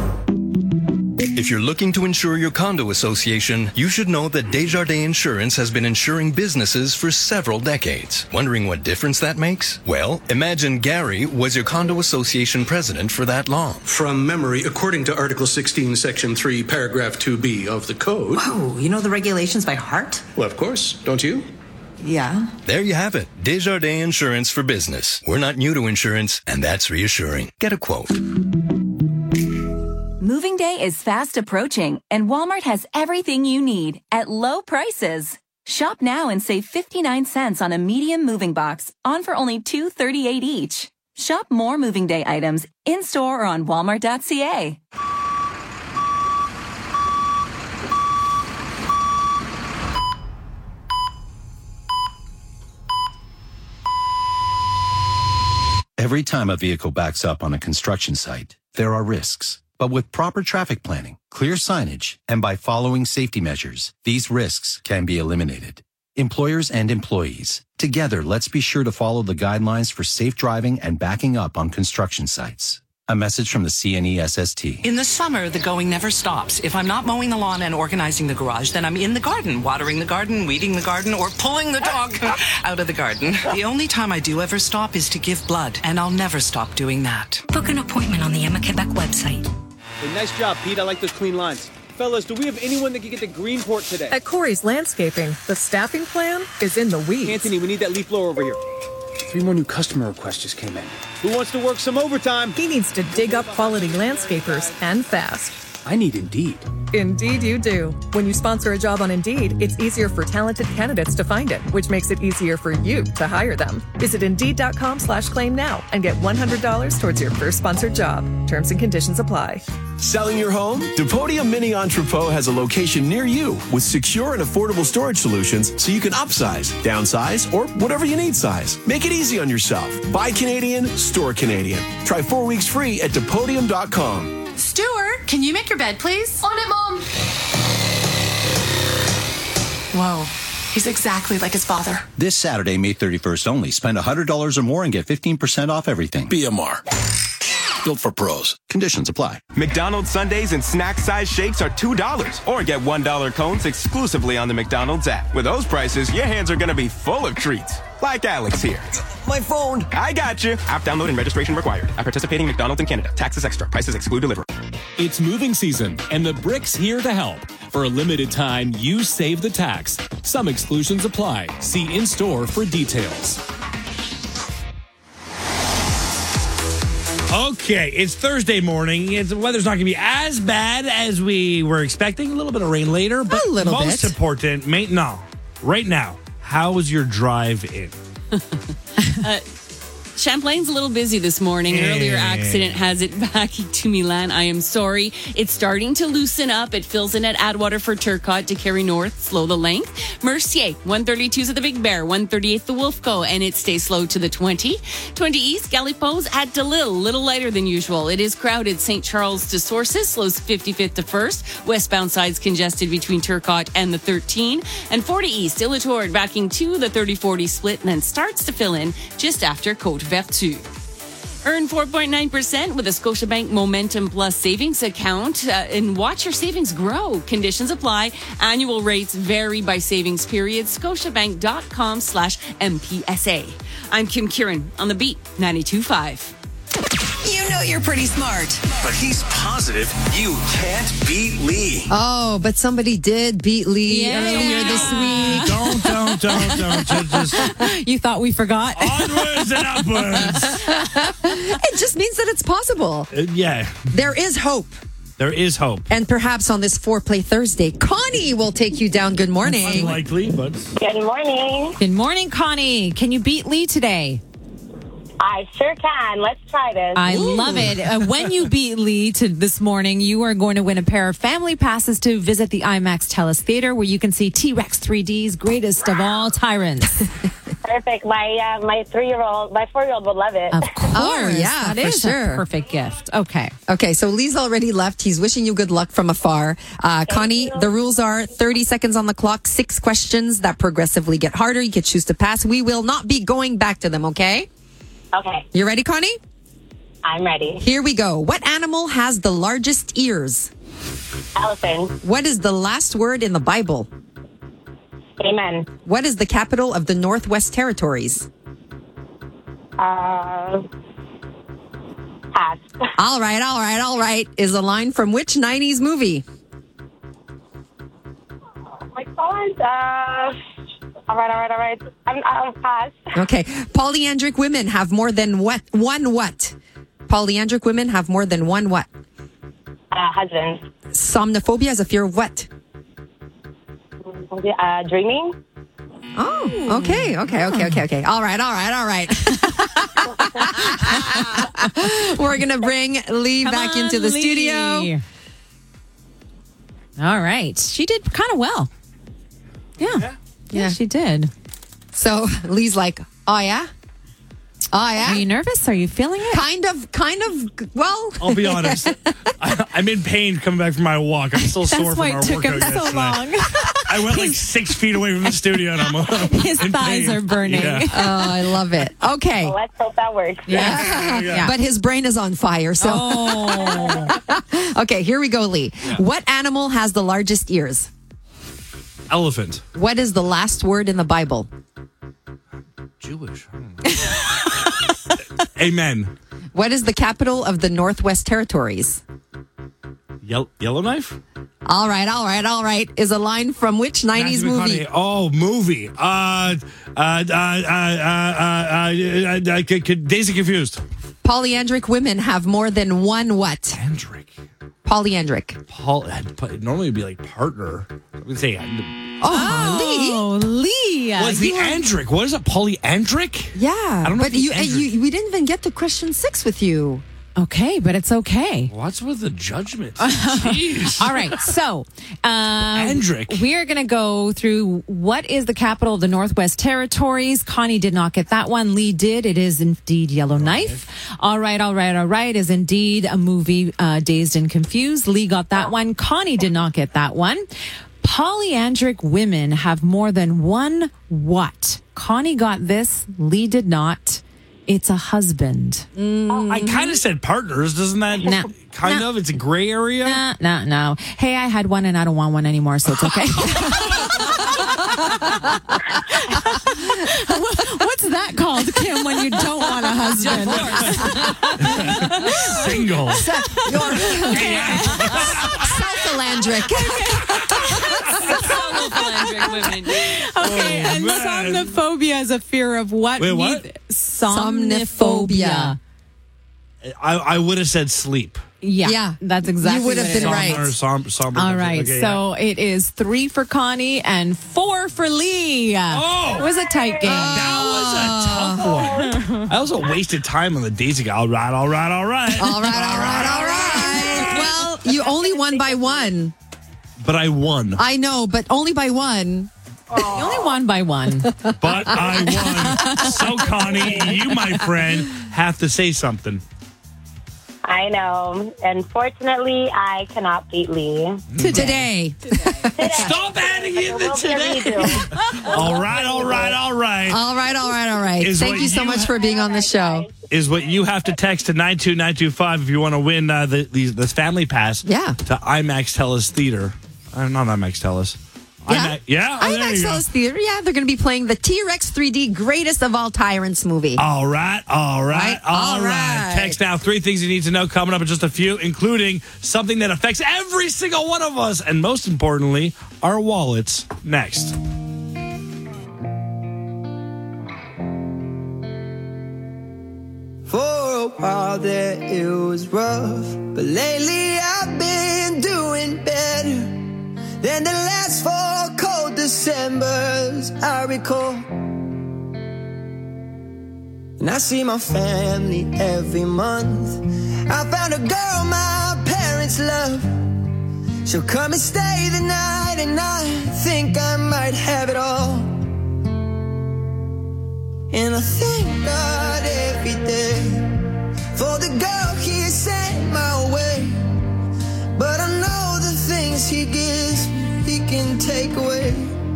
If you're looking to insure your condo association, you should know that Desjardins Insurance has been insuring businesses for several decades. Wondering what difference that makes? Well, imagine Gary was your condo association president for that long. From memory, according to Article sixteen, Section three, Paragraph two B of the Code. Whoa, you know the regulations by heart? Well, of course. Don't you? Yeah. There you have it. Desjardins Insurance for Business. We're not new to insurance, and that's reassuring. Get a quote. Moving day is fast approaching, and Walmart has everything you need at low prices. Shop now and save fifty-nine cents on a medium moving box, on for only two dollars and thirty-eight cents each. Shop more moving day items in-store or on walmart dot c a. Every time a vehicle backs up on a construction site, there are risks. But with proper traffic planning, clear signage, and by following safety measures, these risks can be eliminated. Employers and employees, together, let's be sure to follow the guidelines for safe driving and backing up on construction sites. A message from the C N E S S T. In the summer, the going never stops. If I'm not mowing the lawn and organizing the garage, then I'm in the garden, watering the garden, weeding the garden, or pulling the dog out of the garden. The only time I do ever stop is to give blood, and I'll never stop doing that. Book an appointment on the Emma Quebec website. Hey, nice job, Pete. I like those clean lines. fellas, do we have anyone that can get to Greenport today? At Corey's Landscaping, the staffing plan is in the weeds. Anthony, we need that leaf blower over here. Three more new customer requests just came in. Who wants to work some overtime? He needs to dig up quality landscapers and fast. I need Indeed. Indeed you do. When you sponsor a job on Indeed, it's easier for talented candidates to find it, which makes it easier for you to hire them. Visit Indeed.com slash claim now and get one hundred dollars towards your first sponsored job. Terms and conditions apply. Selling your home? Depodium Mini Entrepot has a location near you with secure and affordable storage solutions so you can upsize, downsize, or whatever you need size. Make it easy on yourself. Buy Canadian, store Canadian. Try four weeks free at Depodium dot com. Stuart, can you make your bed, please? On it, Mom. Whoa, he's exactly like his father. This Saturday, May thirty-first only. Spend one hundred dollars or more and get fifteen percent off everything. B M R. Built for pros. Conditions apply. McDonald's Sundays and snack-size shakes are two dollars. Or get one dollar cones exclusively on the McDonald's app. With those prices, your hands are going to be full of treats. Like Alex here. My phone. I got you. App download and registration required. At participating McDonald's in Canada. Taxes extra. Prices exclude delivery. It's moving season, and the Brick's here to help. For a limited time, you save the tax. Some exclusions apply. See in-store for details. Okay, it's Thursday morning. It's, the weather's not going to be as bad as we were expecting. A little bit of rain later, but A little most bit. important, mate, no, right now, how was your drive in? uh, Champlain's a little busy this morning. An earlier accident has it back to Milan. I am sorry. It's starting to loosen up. It fills in at Atwater for Turcotte to Carry North. Slow the length. Mercier, one thirty-two's at the Big Bear, one thirty-eighth the Wolfco, and it stays slow to the twenty. twenty East, Gallipo's at DeLille, little lighter than usual. It is crowded. Saint Charles to Sources, slows fifty-fifth to First. Westbound sides congested between Turcotte and the thirteen. And forty East, Illitour backing to the thirty forty split, and then starts to fill in just after Côte Vertu. Earn four point nine percent with a Scotiabank Momentum Plus savings account uh, and watch your savings grow. Conditions apply. Annual rates vary by savings period. Scotiabank.com slash MPSA. I'm Kim Kieran on the Beat ninety-two point five. You know you're pretty smart. But he's positive you can't beat Lee. Oh, but somebody did beat Lee Yeah. earlier this week. Don't, don't, don't, don't. Just, just You thought we forgot? onwards and upwards. It just means that it's possible. Uh, yeah, There is hope. there is hope. And perhaps on this Foreplay Thursday, Connie will take you down. Good morning. Unlikely, but Good morning. Good morning, Connie. Can you beat Lee today? I sure can. Let's try this. I love it. Uh, when you beat Lee to this morning, you are going to win a pair of family passes to visit the IMAX Telus Theater, where you can see T-Rex three D's greatest of all tyrants. Perfect. My uh, my three year old, my four year old would love it. Of course. Oh, yeah, that for is sure. a perfect gift. Okay. Okay, so Lee's already left. He's wishing you good luck from afar. Uh, Connie, you. the rules are thirty seconds on the clock, six questions that progressively get harder. You can choose to pass. We will not be going back to them, okay? Okay, You ready, Connie? I'm ready. Here we go. What animal has the largest ears? Elephant. What is the last word in the Bible? Amen. What is the capital of the Northwest Territories? Uh, pass. All right, all right, all right. Is a line from which nineties movie? Oh my God. Uh, all right, all right, all right. I'm, I'll pass. Okay. Polyandric women have more than what? One what? Polyandric women have more than one what? Uh, husband. Somnophobia is a fear of what? Uh, dreaming. Oh, okay, okay, okay, okay, okay. All right, all right, all right. We're going to bring Lee Come back on, into the Lee. studio. All right. She did kind of well. Yeah. yeah. Yeah. she did. So Lee's like, oh, yeah? Oh, yeah? Are you nervous? Are you feeling it? Kind of, kind of, well. I'll be honest. I, I'm in pain coming back from my walk. I'm still sore That's from why our it took workout him so yesterday. long. I went like six feet away from the studio and I'm, I'm His in thighs pain. are burning. Yeah. Oh, I love it. Okay. Well, let's hope that works. Yeah. Yeah. But his brain is on fire. So, Oh. okay, here we go, Lee. What animal has the largest ears? Elephant. What is the last word in the Bible? Jewish. Amen. What is the capital of the Northwest Territories? Ye- Yellowknife? All right, all right, all right. Is a line from which nineties Matthew movie? McConaughey. Oh, movie. Uh, uh, uh, uh, uh, uh, uh, uh, uh, Daisy Confused. Polyandric women have more than one what? Andric. Polyandric. Paul. Normally it'd be like partner. I would say. Oh, Oh, Lee. What's the You were- andric? What is it? Polyandric? Yeah. I don't know. But if the you, uh, andric- you, we didn't even get to question six with you. Okay, but it's okay. What's with the judgment? Jeez. All right, so um, Andric. we are going to go through what is the capital of the Northwest Territories. Connie did not get that one. Lee did. It is indeed Yellowknife. All right, all right, all right. Is indeed a movie, uh, Dazed and Confused. Lee got that one. Connie did not get that one. Polyandric women have more than one what? Connie got this. Lee did not. It's a husband. I kind of said partners. Doesn't that No. kind No. of? It's a gray area. No, no, no. Hey, I had one and I don't want one anymore, so it's okay. What's that called, Kim, when you don't want a husband? Single. Self-alandric. Solo-philandric women. Okay, and man. somnophobia is a fear of what? Wait, what? Neith- Somnophobia. I, I would have said sleep. Yeah, Yeah. that's exactly You would have what been it is. right. Somber, somber, somber. All right, Okay, so it is three for Connie and four for Lee. Oh. It was a tight game. That was a tough one. I also wasted time on the Daisy guy. All right, all right, all right. All right, all right, all right. Well, you only won by one. But I won. I know, but only by one. You only won by one. But I won. So, Connie, you, my friend, have to say something. I know. Unfortunately, I cannot beat Lee. Today. Stop adding in the We'll today. give you two. All right, all right, all right. All right, all right, all right. Is Thank what you so you much ha- for being on the show. Is what you have to text to nine two nine two five if you want to win uh, the, the this family pass Yeah. to IMAX Telus Theater. Uh, not IMAX Telus. Yeah. IMAX, yeah? Oh, there IMAX you go. Telus Theater. Yeah, they're going to be playing the T-Rex three D Greatest of All Tyrants movie. All right, all right, Right, all all right. right. Text now three things you need to know coming up in just a few, including something that affects every single one of us, and most importantly, our wallets. Next. For a while there it was rough, but lately I've been doing better than the last four cold Decembers I recall. And I see my family every month. I found a girl my parents love. She'll come and stay the night, and I think I might have it all. And I thank God every day for the girl he sent my way. But I know the things he gives me, he can take away.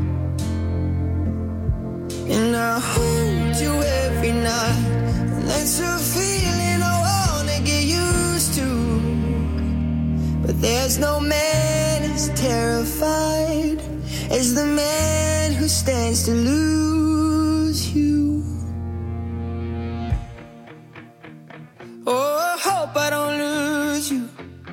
And I hold you every night, and that's a feeling I wanna get used to. But there's no man as terrified as the man who stands to lose you. Oh, I hope I don't lose you.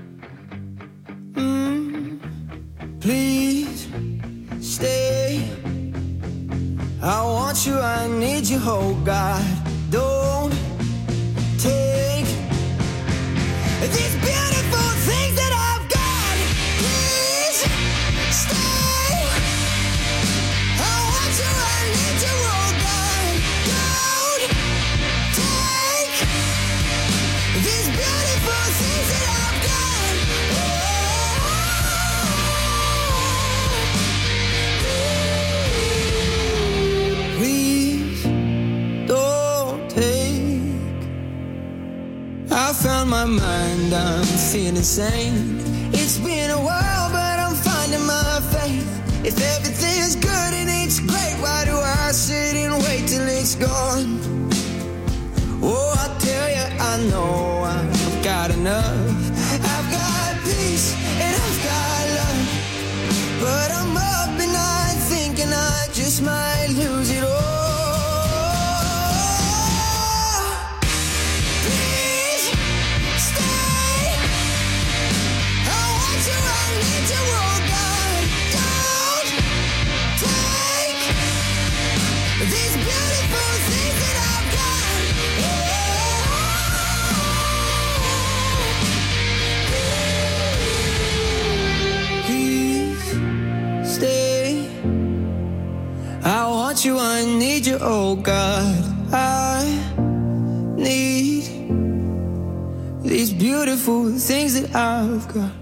Mm, please stay. I want you, I need you, oh God. Don't take these beautiful things that I've got. Please stay. I want you, I need you, oh God. Don't take these beautiful things that I've got. Oh, please don't take. I found my mind, I'm feeling sane. It's been a while, but I'm finding my faith. If everything's good and it's great, why do I sit and wait till it's gone? Oh, I tell you, I know I've got enough. I've got peace and I've got love. But I'm up and I'm thinking I just might lose it all. Please stay. I want you, I need you, oh want you, I need you, oh God. I need these beautiful things that I've got.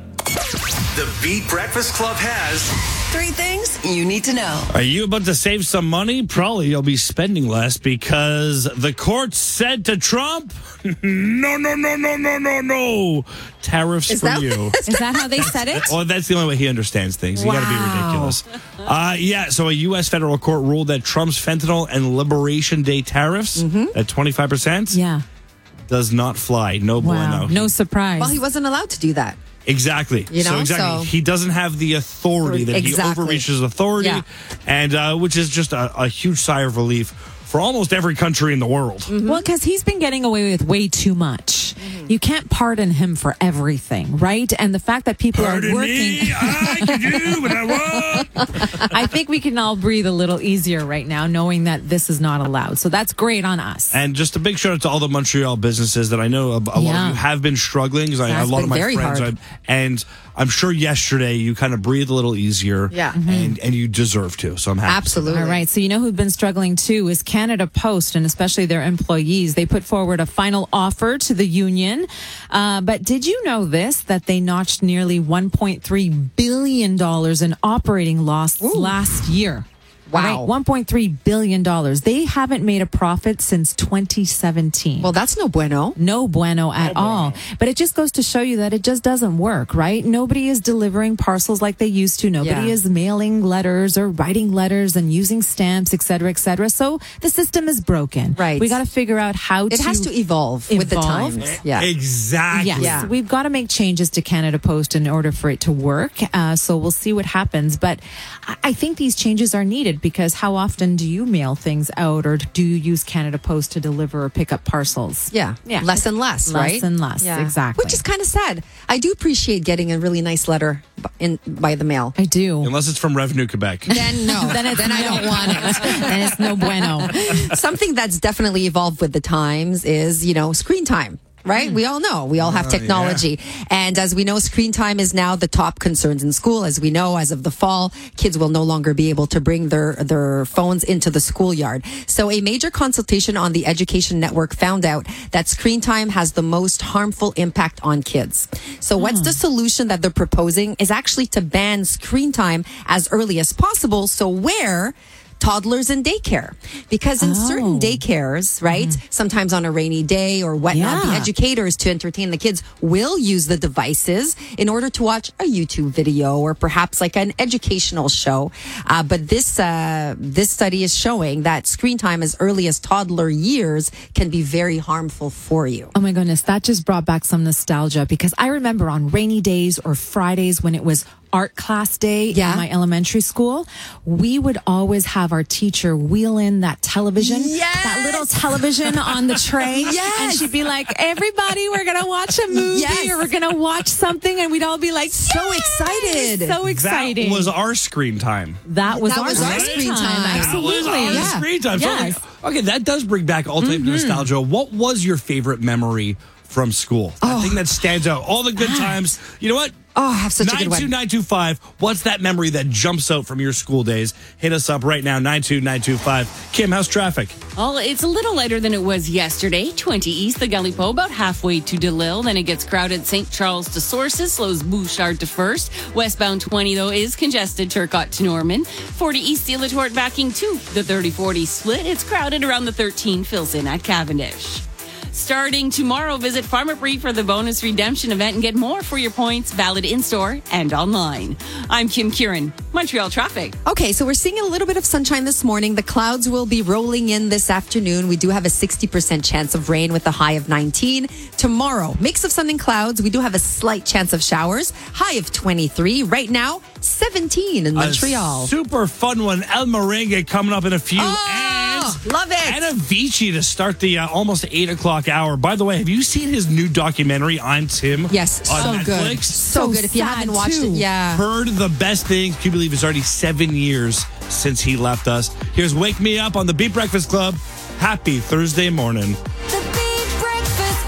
The Beat Breakfast Club has three things you need to know. Are you about to save some money? Probably you'll be spending less because the court said to Trump, no, no, no, no, no, no, no. Tariffs Is for that- you. is that how they said it? Well, that's the only way he understands things. You got to be Wow. ridiculous. Uh, yeah, so a U S federal court ruled that Trump's fentanyl and Liberation Day tariffs at twenty-five percent Yeah. does not fly. No Wow. bueno. No surprise. Well, he wasn't allowed to do that. Exactly. You know, so exactly. so- he doesn't have the authority that Exactly. he overreaches authority, Yeah. and uh, which is just a, a huge sigh of relief for almost every country in the world. Well, because he's been getting away with way too much. You can't pardon him for everything, right? And the fact that people Pardon are working. me, I can do what I want. I think we can all breathe a little easier right now, knowing that this is not allowed. So that's great on us. And just a big shout out to all the Montreal businesses that I know a, a lot Yeah. of you have been struggling. Because I Yeah, a it's lot been of my very friends, hard. I, and I'm sure yesterday you kind of breathed a little easier. Yeah. and and you deserve to. So I'm happy. Absolutely. All right. So, you know who've been struggling too is Canada Post, and especially their employees. They put forward a final offer to the union. Uh, but did you know this, that they notched nearly one point three billion dollars in operating loss last year? Wow. All right, one point three billion dollars. They haven't made a profit since twenty seventeen. Well, that's no bueno. No bueno at all. But it just goes to show you that it just doesn't work, right? Nobody is delivering parcels like they used to. Nobody Yeah. is mailing letters or writing letters and using stamps, et cetera, et cetera. So the system is broken. Right. We got to figure out how It to has to evolve, with the evolve. times. Yeah. Exactly. Yes, Yeah. we've got to make changes to Canada Post in order for it to work. Uh, so we'll see what happens. But I- I think these changes are needed because how often do you mail things out, or do you use Canada Post to deliver or pick up parcels? Yeah. Yeah. Less and less, Less right? and less, exactly. Which is kind of sad. I do appreciate getting a really nice letter b- in by the mail. I do. Unless it's from Revenue Quebec. Then no. Then it's then I no. don't want it. Then it's no bueno. Something that's definitely evolved with the times is, you know, screen time. Right? We all know. We all have Oh, technology. And as we know, screen time is now the top concerns in school. As we know, as of the fall, kids will no longer be able to bring their, their phones into the schoolyard. So a major consultation on the Education Network found out that screen time has the most harmful impact on kids. So what's the solution that they're proposing is actually to ban screen time as early as possible. So where toddlers in daycare, because in certain Oh. daycares, right, sometimes on a rainy day or whatnot, the Yeah. educators to entertain the kids will use the devices in order to watch a YouTube video or perhaps like an educational show. Uh, but this uh, this study is showing that screen time as early as toddler years can be very harmful for you. Oh my goodness, that just brought back some nostalgia because I remember on rainy days or Fridays when it was art class day Yeah. in my elementary school, we would always have our teacher wheel in that television, Yes! that little television on the tray. Yes! And she'd be like, everybody, we're going to watch a movie Yes! or we're going to watch something. And we'd all be like, So "Yay!" excited. So exciting. That was our screen time. That was That our was our screen screen time. time. Absolutely. That was our Yeah. screen time. So Yes. like, okay, that does bring back all type of nostalgia. What was your favorite memory from school? That thing that stands out. All the good times. You know what? Oh, I have such a good nine two one. nine two five. What's that memory that jumps out from your school days? Hit us up right now, nine two nine two five. Kim, how's traffic? Well, it's a little lighter than it was yesterday. twenty east, the Galipo, about halfway to DeLille. Then it gets crowded. Saint Charles to Sources, slows Bouchard to First. Westbound twenty, though, is congested. Turcotte to Norman. forty east, De La Torre backing to the thirty forty split. It's crowded around the thirteen, fills in at Cavendish. Starting tomorrow, visit Farmer Free for the bonus redemption event and get more for your points, valid in-store and online. I'm Kim Kieran, Montreal Traffic. Okay, so we're seeing a little bit of sunshine this morning. The clouds will be rolling in this afternoon. We do have a sixty percent chance of rain with a high of nineteen. Tomorrow, mix of sun and clouds. We do have a slight chance of showers. High of twenty-three. Right now, seventeen in Montreal. A super fun one. El Merengue coming up in a few. Oh, and love it. And Avicii to start the uh, almost eight o'clock hour. By the way, have you seen his new documentary, I'm Tim? Yes, on so Netflix? good. So, So good. If you sad, haven't watched too. it, yeah. Heard the best things. Can you believe it's already seven years since he left us? Here's Wake Me Up on the Beat Breakfast Club. Happy Thursday morning. The Beat Breakfast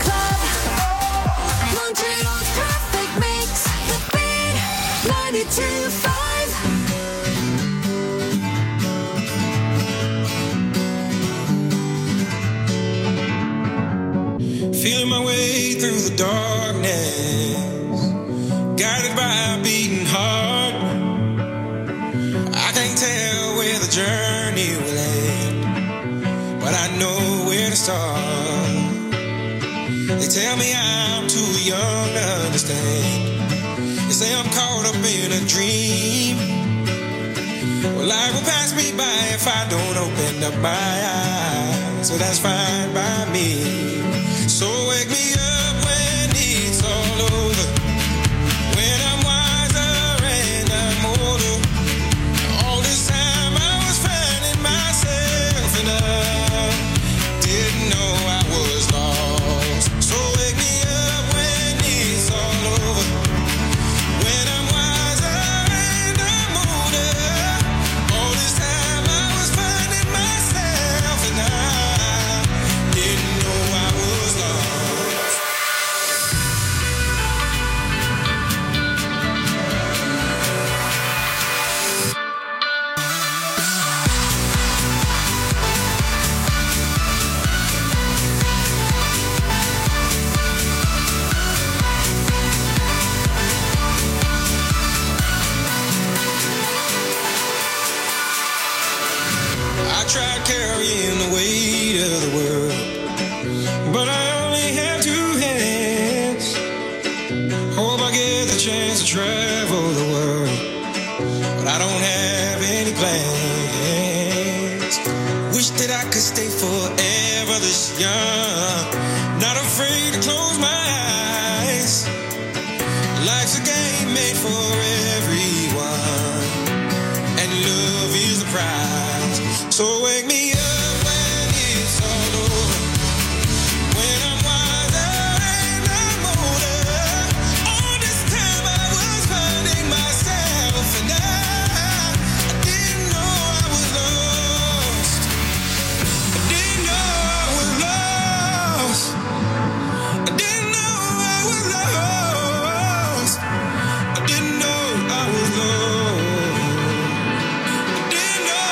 Club. Montreal's traffic makes the beat ninety-two point five. Feeling my way through the darkness, guided by a beating heart. I can't tell where the journey will end, but I know where to start. They tell me I'm too young to understand. They say I'm caught up in a dream. Well, life will pass me by if I don't open up my eyes. So that's fine by me. So wake me up when it's all over, when I'm wiser and I'm older. All this time I was finding myself and I didn't know I was lost. So wake me up when it's all over, when I'm wiser and I'm older. All this time I was finding myself and I didn't know I was lost. I tried carrying the weight of the world, but I only have two hands. Hope I get the chance to travel the world, but I don't have any plans. Wish that I could stay forever this young, not afraid to close my eyes. Life's a game made for everyone, and love is the prize. So wake me up when it's all over, when I'm wiser and I'm older. All this time I was finding myself and I, I didn't know I was lost. I didn't know I was lost. I didn't know I was lost. I didn't know I was lost. I didn't know.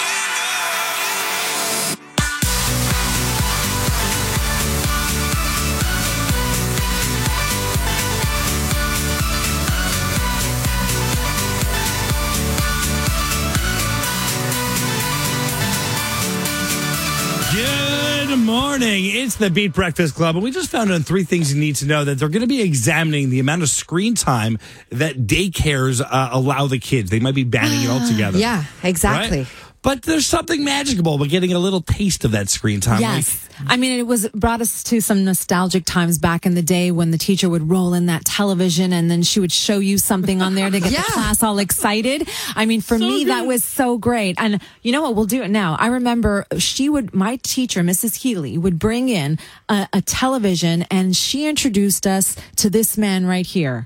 Good morning. It's the Beat Breakfast Club, and we just found out three things you need to know. That they're going to be examining the amount of screen time that daycares uh, allow the kids. They might be banning it altogether. Yeah, exactly. Right? But there's something magical about getting a little taste of that screen time. Yes. I mean, it was brought us to some nostalgic times back in the day when the teacher would roll in that television and then she would show you something on there to get Yeah. the class all excited. I mean, for So me, good. that was so great. And you know what? We'll do it now. I remember she would, my teacher, Missus Healy, would bring in a, a television and she introduced us to this man right here.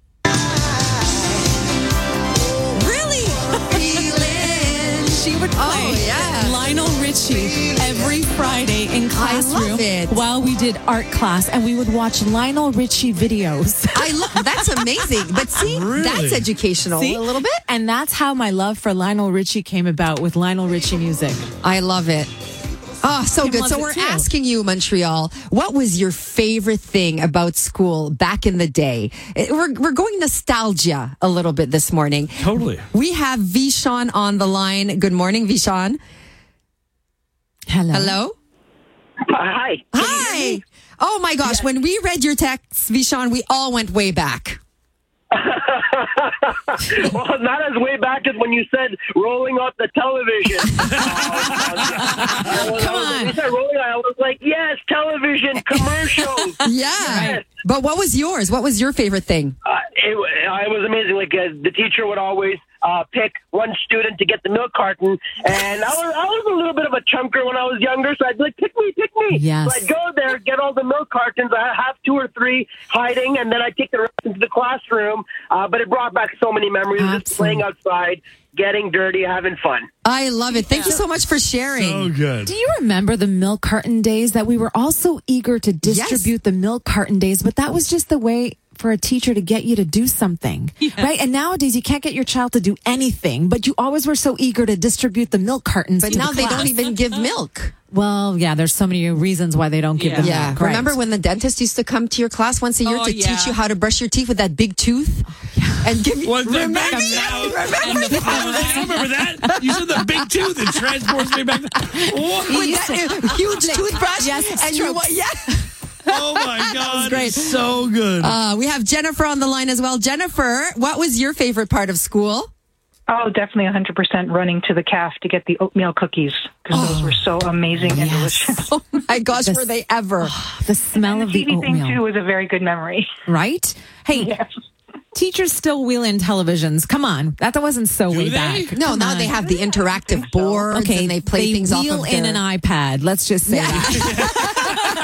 Really? She would play Oh, yeah. Lionel Richie every Friday in classroom love it. while we did art class, and we would watch Lionel Richie videos. I love that's amazing. But see, Really? that's educational See? a little bit. And that's how my love for Lionel Richie came about, with Lionel Richie music. I love it. Oh, so He good. loves So it we're too. asking you, Montreal, what was your favorite thing about school back in the day? It- We're, we're going nostalgia a little bit this morning. Totally. We have Vishan on the line. Good morning, Vishan. Hello. Hello? Hi. Hi. Oh my gosh. When we read your text, Vishan, we all went way back. Well, not as way back as when you said rolling up the television. uh, Come When on. you said rolling, I was like, yes, television commercials. Yeah. Yes. But what was yours? What was your favorite thing? Uh, it, uh, it was amazing. Like uh, the teacher would always uh, pick one student to get the milk carton, and I was I was a little bit of a chunker when I was younger, so I'd be like, pick me, pick me. Yes. So I'd go there, get all the milk cartons. I have two or three hiding, and then I'd take the rest into the classroom. Uh, but it brought back so many memories, just playing outside, getting dirty, having fun. I love it. Thank you so much for sharing. So good. Do you remember the milk carton days that we were all so eager to distribute the milk carton days, but that was just the way for a teacher to get you to do something, yeah. right? And nowadays you can't get your child to do anything, but you always were so eager to distribute the milk cartons. But to now the they class. don't even give milk. Well, yeah, there's so many reasons why they don't give Yeah. them Yeah. milk. Right. Remember when the dentist used to come to your class once a year Oh, to yeah. teach you how to brush your teeth with that big tooth? And give you. What the remember, big remember, tooth? remember I remember that. You said the big tooth. It transports me back. What? With that huge toothbrush? Yes, and you, strokes. yeah. Oh my God. Great. So good. Uh, we have Jennifer on the line as well. Jennifer, what was your favorite part of school? Oh, definitely one hundred percent running to the calf to get the oatmeal cookies because Oh. those were so amazing and delicious. Oh my gosh, The were they ever? Oh, the smell And of the the T V thing oatmeal. too was a very good memory. Right? Hey, Yes. teachers still wheel in televisions. Come on. That wasn't so Do way they? back. No, Come now on. they have the interactive boards Okay, and they play things off wheel of in their... an iPad. Let's just say that.